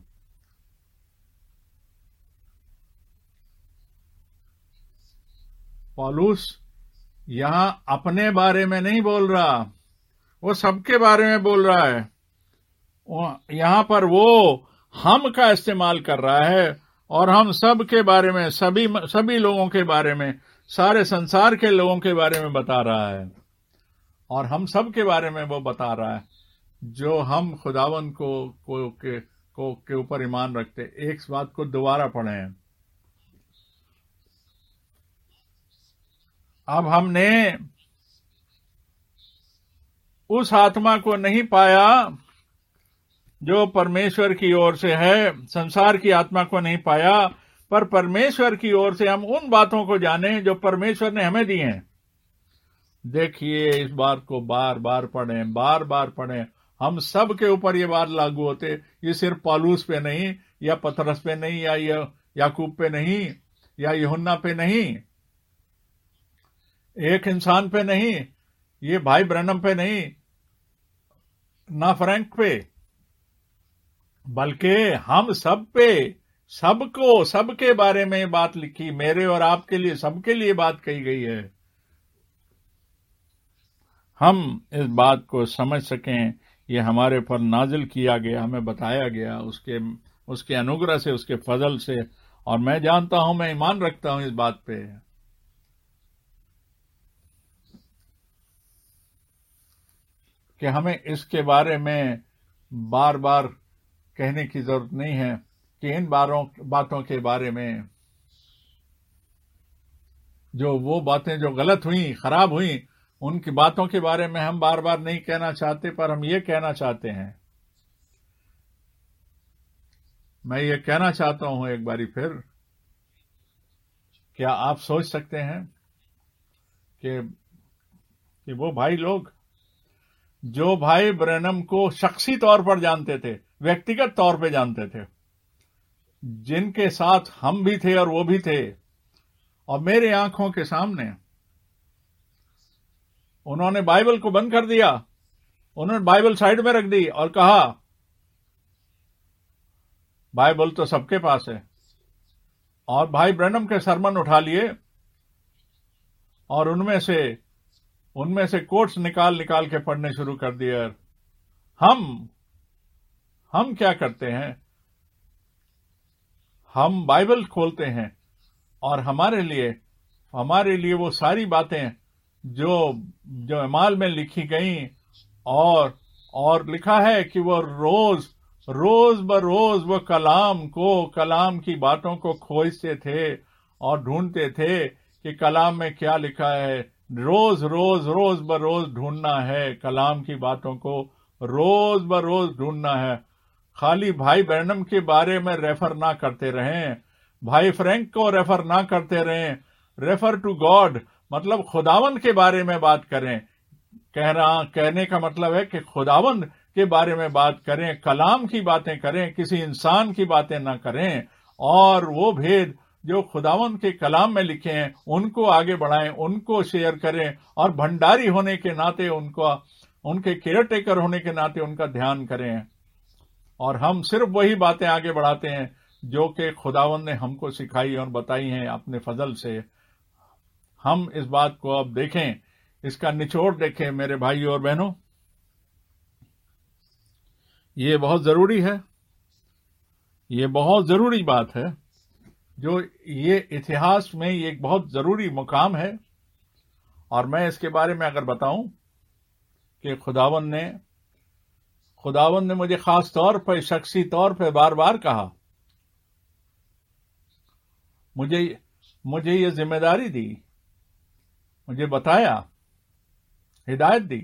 पौलुस यहां अपने बारे में नहीं बोल रहा, वो सबके बारे में बोल रहा है। यहां पर वो हम का इस्तेमाल कर रहा है और हम सब के बारे में, सभी लोगों के बारे में, सारे संसार के लोगों के बारे में बता रहा है। और हम सब के बारे में वो बता रहा है जो हम खुदावन के ऊपर ईमान रखते। एक बात को दोबारा पढ़ें। अब हमने उस आत्मा को नहीं पाया जो परमेश्वर की ओर से है, संसार की आत्मा को नहीं पाया, पर परमेश्वर की ओर से हम उन बातों को जाने जो परमेश्वर ने हमें दी हैं। देखिए, इस बात को बार बार पढ़ें, बार बार पढ़ें। हम सब के ऊपर ये बात लागू होते, ये सिर्फ पौलुस पे नहीं, या पतरस पे नहीं, या याकूब पे नहीं, या यूहन्ना पे नहीं, एक इंसान पे नहीं, ये भाई ब्रैनम पे नहीं, ना फ्रैंक पे, बल्कि हम सब पे, सबको, सबके बारे में बात लिखी, मेरे और आपके लिए, सबके लिए बात कही गई है। हम इस बात को समझ सकें, ये हमारे पर नाजिल किया गया, हमें बताया गया उसके अनुग्रह से, उसके फजल से। और मैं जानता हूं, मैं ईमान रखता हूं इस बात पे कि हमें इसके बारे में बार बार कहने की जरूरत नहीं है कि इन बातों के बारे में, जो वो बातें जो गलत हुई, खराब हुई, उनकी बातों के बारे में हम बार बार नहीं कहना चाहते, पर हम ये कहना चाहते हैं। मैं ये कहना चाहता हूं एक बारी फिर, क्या आप सोच सकते हैं कि वो भाई लोग जो भाई ब्रैनम को शख्सी तौर पर जानते थे, व्यक्तिगत तौर पे जानते थे, जिनके साथ हम भी थे और वो भी थे, और मेरे आंखों के सामने उन्होंने बाइबल को बंद कर दिया, उन्होंने बाइबल साइड में रख दी और कहा बाइबल तो सबके पास है, और भाई ब्रैनम के सरमन उठा लिए और उनमें से कोट्स निकाल निकाल के पढ़ने शुरू कर दिए। हम क्या करते हैं? हम बाइबल खोलते हैं और हमारे लिए वो सारी बातें जो अमाल में लिखी गई, और लिखा है कि वो रोज बरोज वो कलाम की बातों को खोजते थे और ढूंढते थे कि कलाम में क्या लिखा है। रोज बरोज ढूंढना है, कलाम की बातों को रोज बरोज ढूंढना है। खाली भाई ब्रैनम के बारे में रेफर ना करते रहें, भाई फ्रैंक को रेफर ना करते रहें। रेफर टू गॉड, मतलब खुदावंद के बारे में बात करें। कहने का मतलब है कि खुदावंद के बारे में बात करें, कलाम की बातें करें, किसी इंसान की बातें ना करें। और वो भेद जो खुदावंद के कलाम में लिखे हैं उनको आगे बढ़ाएं, उनको शेयर करें, और भंडारी होने के नाते उनके केयर टेकर होने के नाते उनका ध्यान करें। और हम सिर्फ वही बातें आगे बढ़ाते हैं जो कि खुदावंद ने हमको सिखाई और बताई हैं अपने फजल से। हम इस बात को अब देखें, इसका निचोड़ देखें मेरे भाइयों और बहनों। ये बहुत जरूरी है, ये बहुत जरूरी बात है, जो ये इतिहास में ये एक बहुत जरूरी मुकाम है। और मैं इसके बारे में अगर बताऊं कि खुदावंद ने मुझे खास तौर पर, शख्सी तौर पर बार बार कहा, मुझे ये जिम्मेदारी दी, मुझे बताया, हिदायत दी।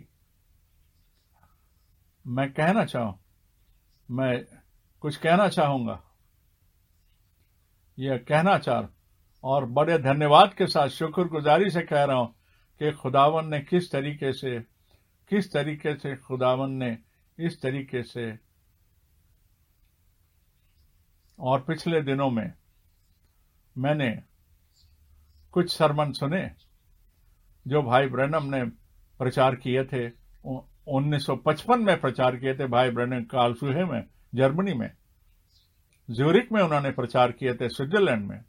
मैं कुछ कहना चाहूंगा, यह कहना चाह, और बड़े धन्यवाद के साथ शुक्रगुजारी से कह रहा हूं कि खुदावंद ने किस तरीके से खुदावंद ने इस तरीके से। और पिछले दिनों में मैंने कुछ सरमन सुने जो भाई ब्रैनम ने प्रचार किए थे, 1955 में प्रचार किए थे भाई ब्रैनम कार्लसरूहे में, जर्मनी में, ज्यूरिक में उन्होंने प्रचार किए थे, स्विट्जरलैंड में।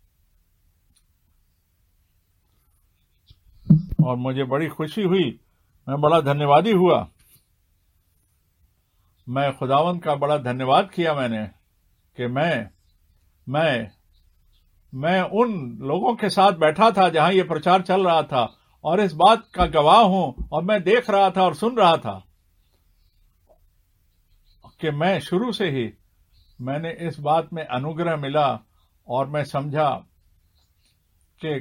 और मुझे बड़ी खुशी हुई, मैं बड़ा धन्यवादी हुआ, मैं खुदावंद का बड़ा धन्यवाद किया मैंने कि मैं उन लोगों के साथ बैठा था जहां ये प्रचार चल रहा था और इस बात का गवाह हूं, और मैं देख रहा था और सुन रहा था कि मैं शुरू से ही मैंने इस बात में अनुग्रह मिला। और मैं समझा कि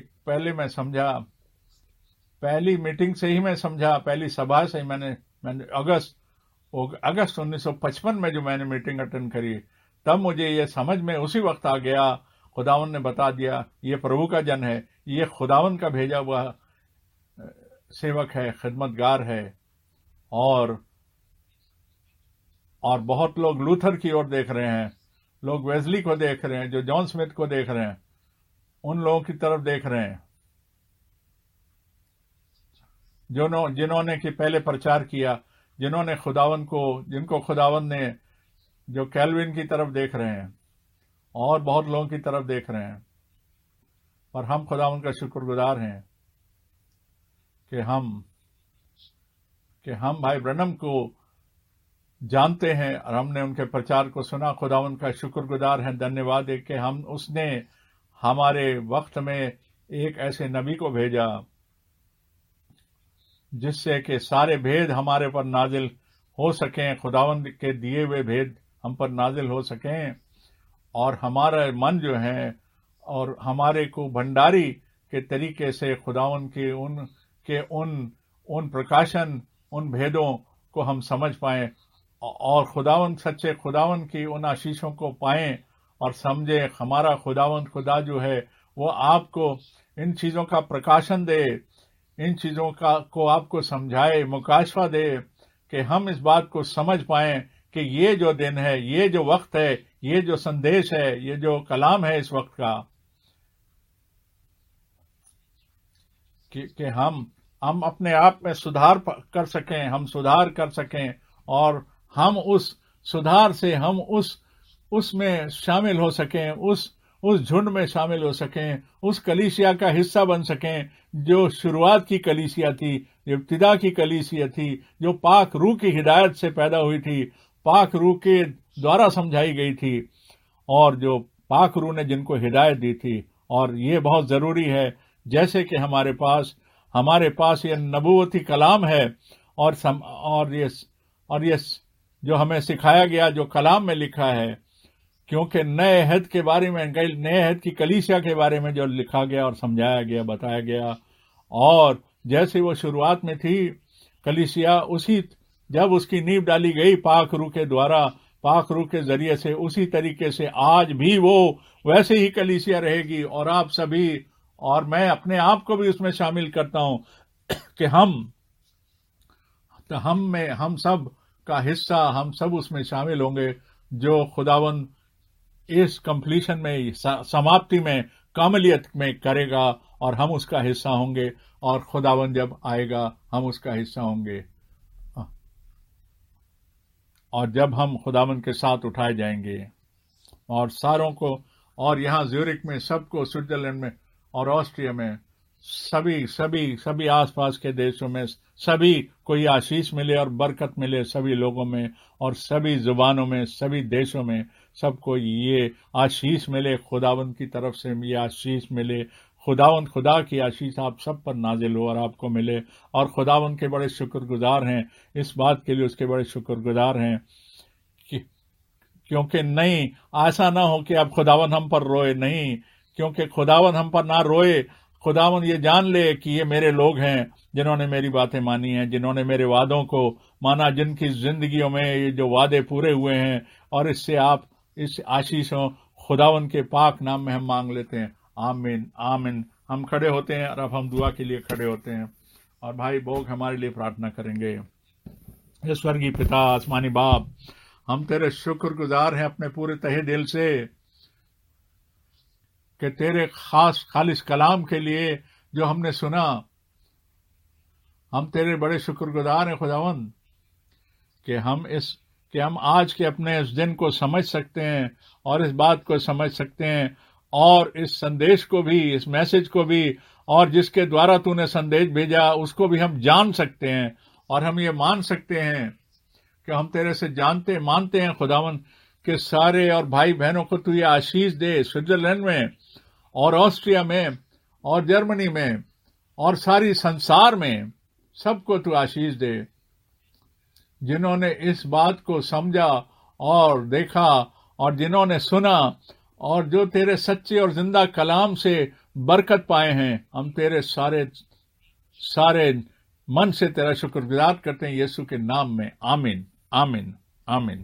पहली मीटिंग से ही मैं समझा, पहली सभा से ही मैंने अगस्त 1955 में जो मैंने मीटिंग अटेंड करी, तब मुझे ये समझ में उसी वक्त आ गया, खुदावन ने बता दिया ये प्रभु का जन है, ये खुदावन का भेजा हुआ सेवक है, खिदमतगार है। और बहुत लोग लूथर की ओर देख रहे हैं, लोग वेस्ली को देख रहे हैं, जो जॉन स्मिथ को देख रहे हैं, उन लोगों की तरफ देख रहे हैं जिन्होंने कि पहले प्रचार किया, जिन्होंने जिनको खुदावन ने, जो कैल्विन की तरफ देख रहे हैं और बहुत लोगों की तरफ देख रहे हैं। और हम खुदावन का शुक्रगुजार हैं कि हम भाई ब्रैनम को जानते हैं और हमने उनके प्रचार को सुना। खुदावन का शुक्रगुजार हैं, धन्यवाद है कि उसने हमारे वक्त में एक ऐसे नबी को भेजा जिससे कि सारे भेद हमारे पर नाजिल हो सकें, खुदावन के दिए हुए भेद हम पर नाजिल हो सकें, और हमारा मन जो है और हमारे को भंडारी के तरीके से खुदावन के उन प्रकाशन, उन भेदों को हम समझ पाएं और सच्चे खुदावन की उन आशीषों को पाएं और समझें। हमारा खुदा जो है वो आपको इन चीजों का प्रकाशन दे, इन चीजों को आपको समझाए, मुकाशफा दे कि हम इस बात को समझ पाएं कि ये जो दिन है, ये जो वक्त है, ये जो संदेश है, ये जो कलाम है इस वक्त का, कि हम अपने आप में सुधार कर सकें, हम सुधार कर सकें और हम उस सुधार से हम उसमें शामिल हो सकें, उस झुंड में शामिल हो सकें, उस कलीसिया का हिस्सा बन सकें जो शुरुआत की कलीसिया थी, इब्तिदा की कलीसिया थी, जो पाक रूह की हिदायत से पैदा हुई थी, पाक रूह के द्वारा समझाई गई थी, और जो पाक रूह ने जिनको हिदायत दी थी। और ये बहुत जरूरी है, जैसे कि हमारे पास ये नबूवती कलाम है और ये जो हमें सिखाया गया, जो कलाम में लिखा है, क्योंकि नए अहद के बारे में, नए अहद की कलीसिया के बारे में जो लिखा गया और समझाया गया, बताया गया, और जैसे वो शुरुआत में थी कलीसिया, जब उसकी नींव डाली गई पाक रूह के द्वारा, पाक रूह के जरिए से, उसी तरीके से आज भी वो वैसे ही कलीसिया रहेगी। और आप सभी और मैं अपने आप को भी उसमें शामिल करता हूं कि हम सब का हिस्सा, हम सब उसमें शामिल होंगे जो खुदावन इस कंप्लीशन में, समाप्ति में, कामलियत में करेगा, और हम उसका हिस्सा होंगे, और खुदावन जब आएगा हम उसका हिस्सा होंगे, और जब हम खुदावन के साथ उठाए जाएंगे। और सारों को, और यहाँ ज्यूरिक में सबको, स्विट्जरलैंड में और ऑस्ट्रिया में, सभी आसपास के देशों में सभी को ये आशीष मिले और बरकत मिले, सभी लोगों में और सभी जुबानों में, सभी देशों में सबको ये आशीष मिले, खुदावंद की तरफ से ये आशीष मिले। खुदा की आशीष आप सब पर नाजिल हो और आपको मिले। और खुदावंद के बड़े शुक्रगुजार हैं इस बात के लिए, उसके बड़े शुक्रगुजार हैं क्योंकि नहीं, ऐसा ना हो कि अब खुदावंद हम पर रोए, नहीं, क्योंकि खुदावंद हम पर ना रोए। खुदावंद ये जान ले कि ये मेरे लोग हैं जिन्होंने मेरी बातें मानी हैं, जिन्होंने मेरे वादों को माना, जिनकी जिंदगियों में ये जो वादे पूरे हुए हैं। और इससे आप इस आशीषों खुदावंद के पाक नाम में हम मांग लेते हैं। आमीन, आमीन। हम खड़े होते हैं और अब हम दुआ के लिए खड़े होते हैं और भाई बोग हमारे लिए प्रार्थना करेंगे। हे स्वर्गीय पिता, आसमानी बाप, हम तेरे शुक्रगुजार हैं अपने पूरे तहे दिल से कि तेरे खालिस कलाम के लिए जो हमने सुना, हम तेरे बड़े शुक्रगुजार हैं खुदावंद कि हम आज के अपने इस दिन को समझ सकते हैं और इस बात को समझ सकते हैं और इस संदेश को भी, इस मैसेज को भी, और जिसके द्वारा तूने संदेश भेजा उसको भी हम जान सकते हैं। और हम ये मान सकते हैं कि हम तेरे से मानते हैं खुदावन के सारे और भाई बहनों को तू ये आशीष दे, स्विट्जरलैंड में और ऑस्ट्रिया में और जर्मनी में और सारी संसार में सबको तू आशीष दे, जिन्होंने इस बात को समझा और देखा और जिन्होंने सुना और जो तेरे सच्चे और जिंदा कलाम से बरकत पाए हैं। हम तेरे सारे मन से तेरा शुक्रगुजार करते हैं यीशु के नाम में। आमीन, आमीन, आमीन।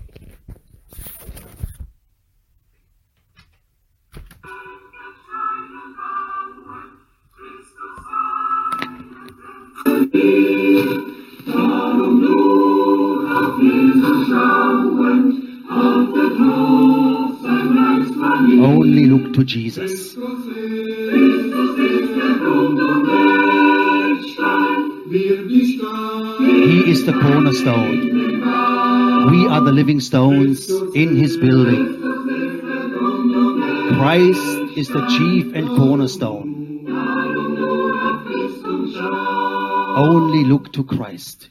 Only look to Jesus. He is the cornerstone. We are the living stones in His building. Christ is the chief and cornerstone. Only look to Christ.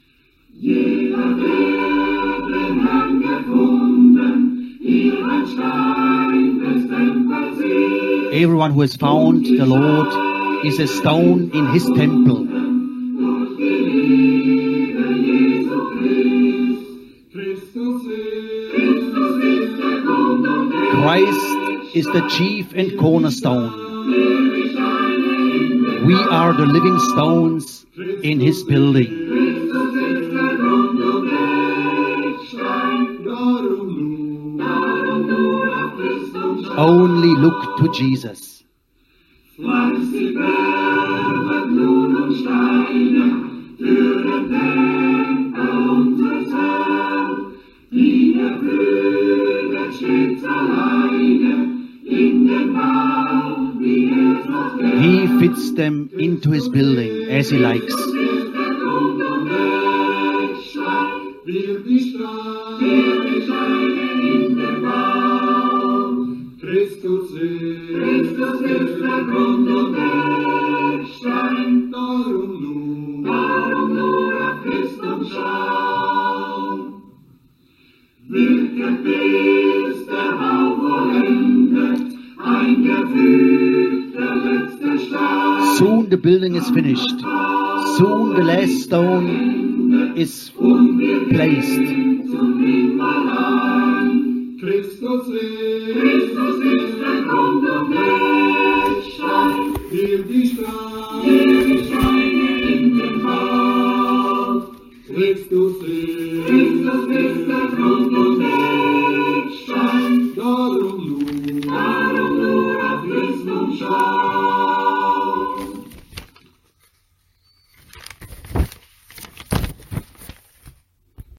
Everyone who has found the Lord is a stone in His temple. Christ is the chief and cornerstone. We are the living stones in His building. Only look to Jesus. He fits them into His building as He likes. Soon the building is finished. Soon the last stone is placed. Christus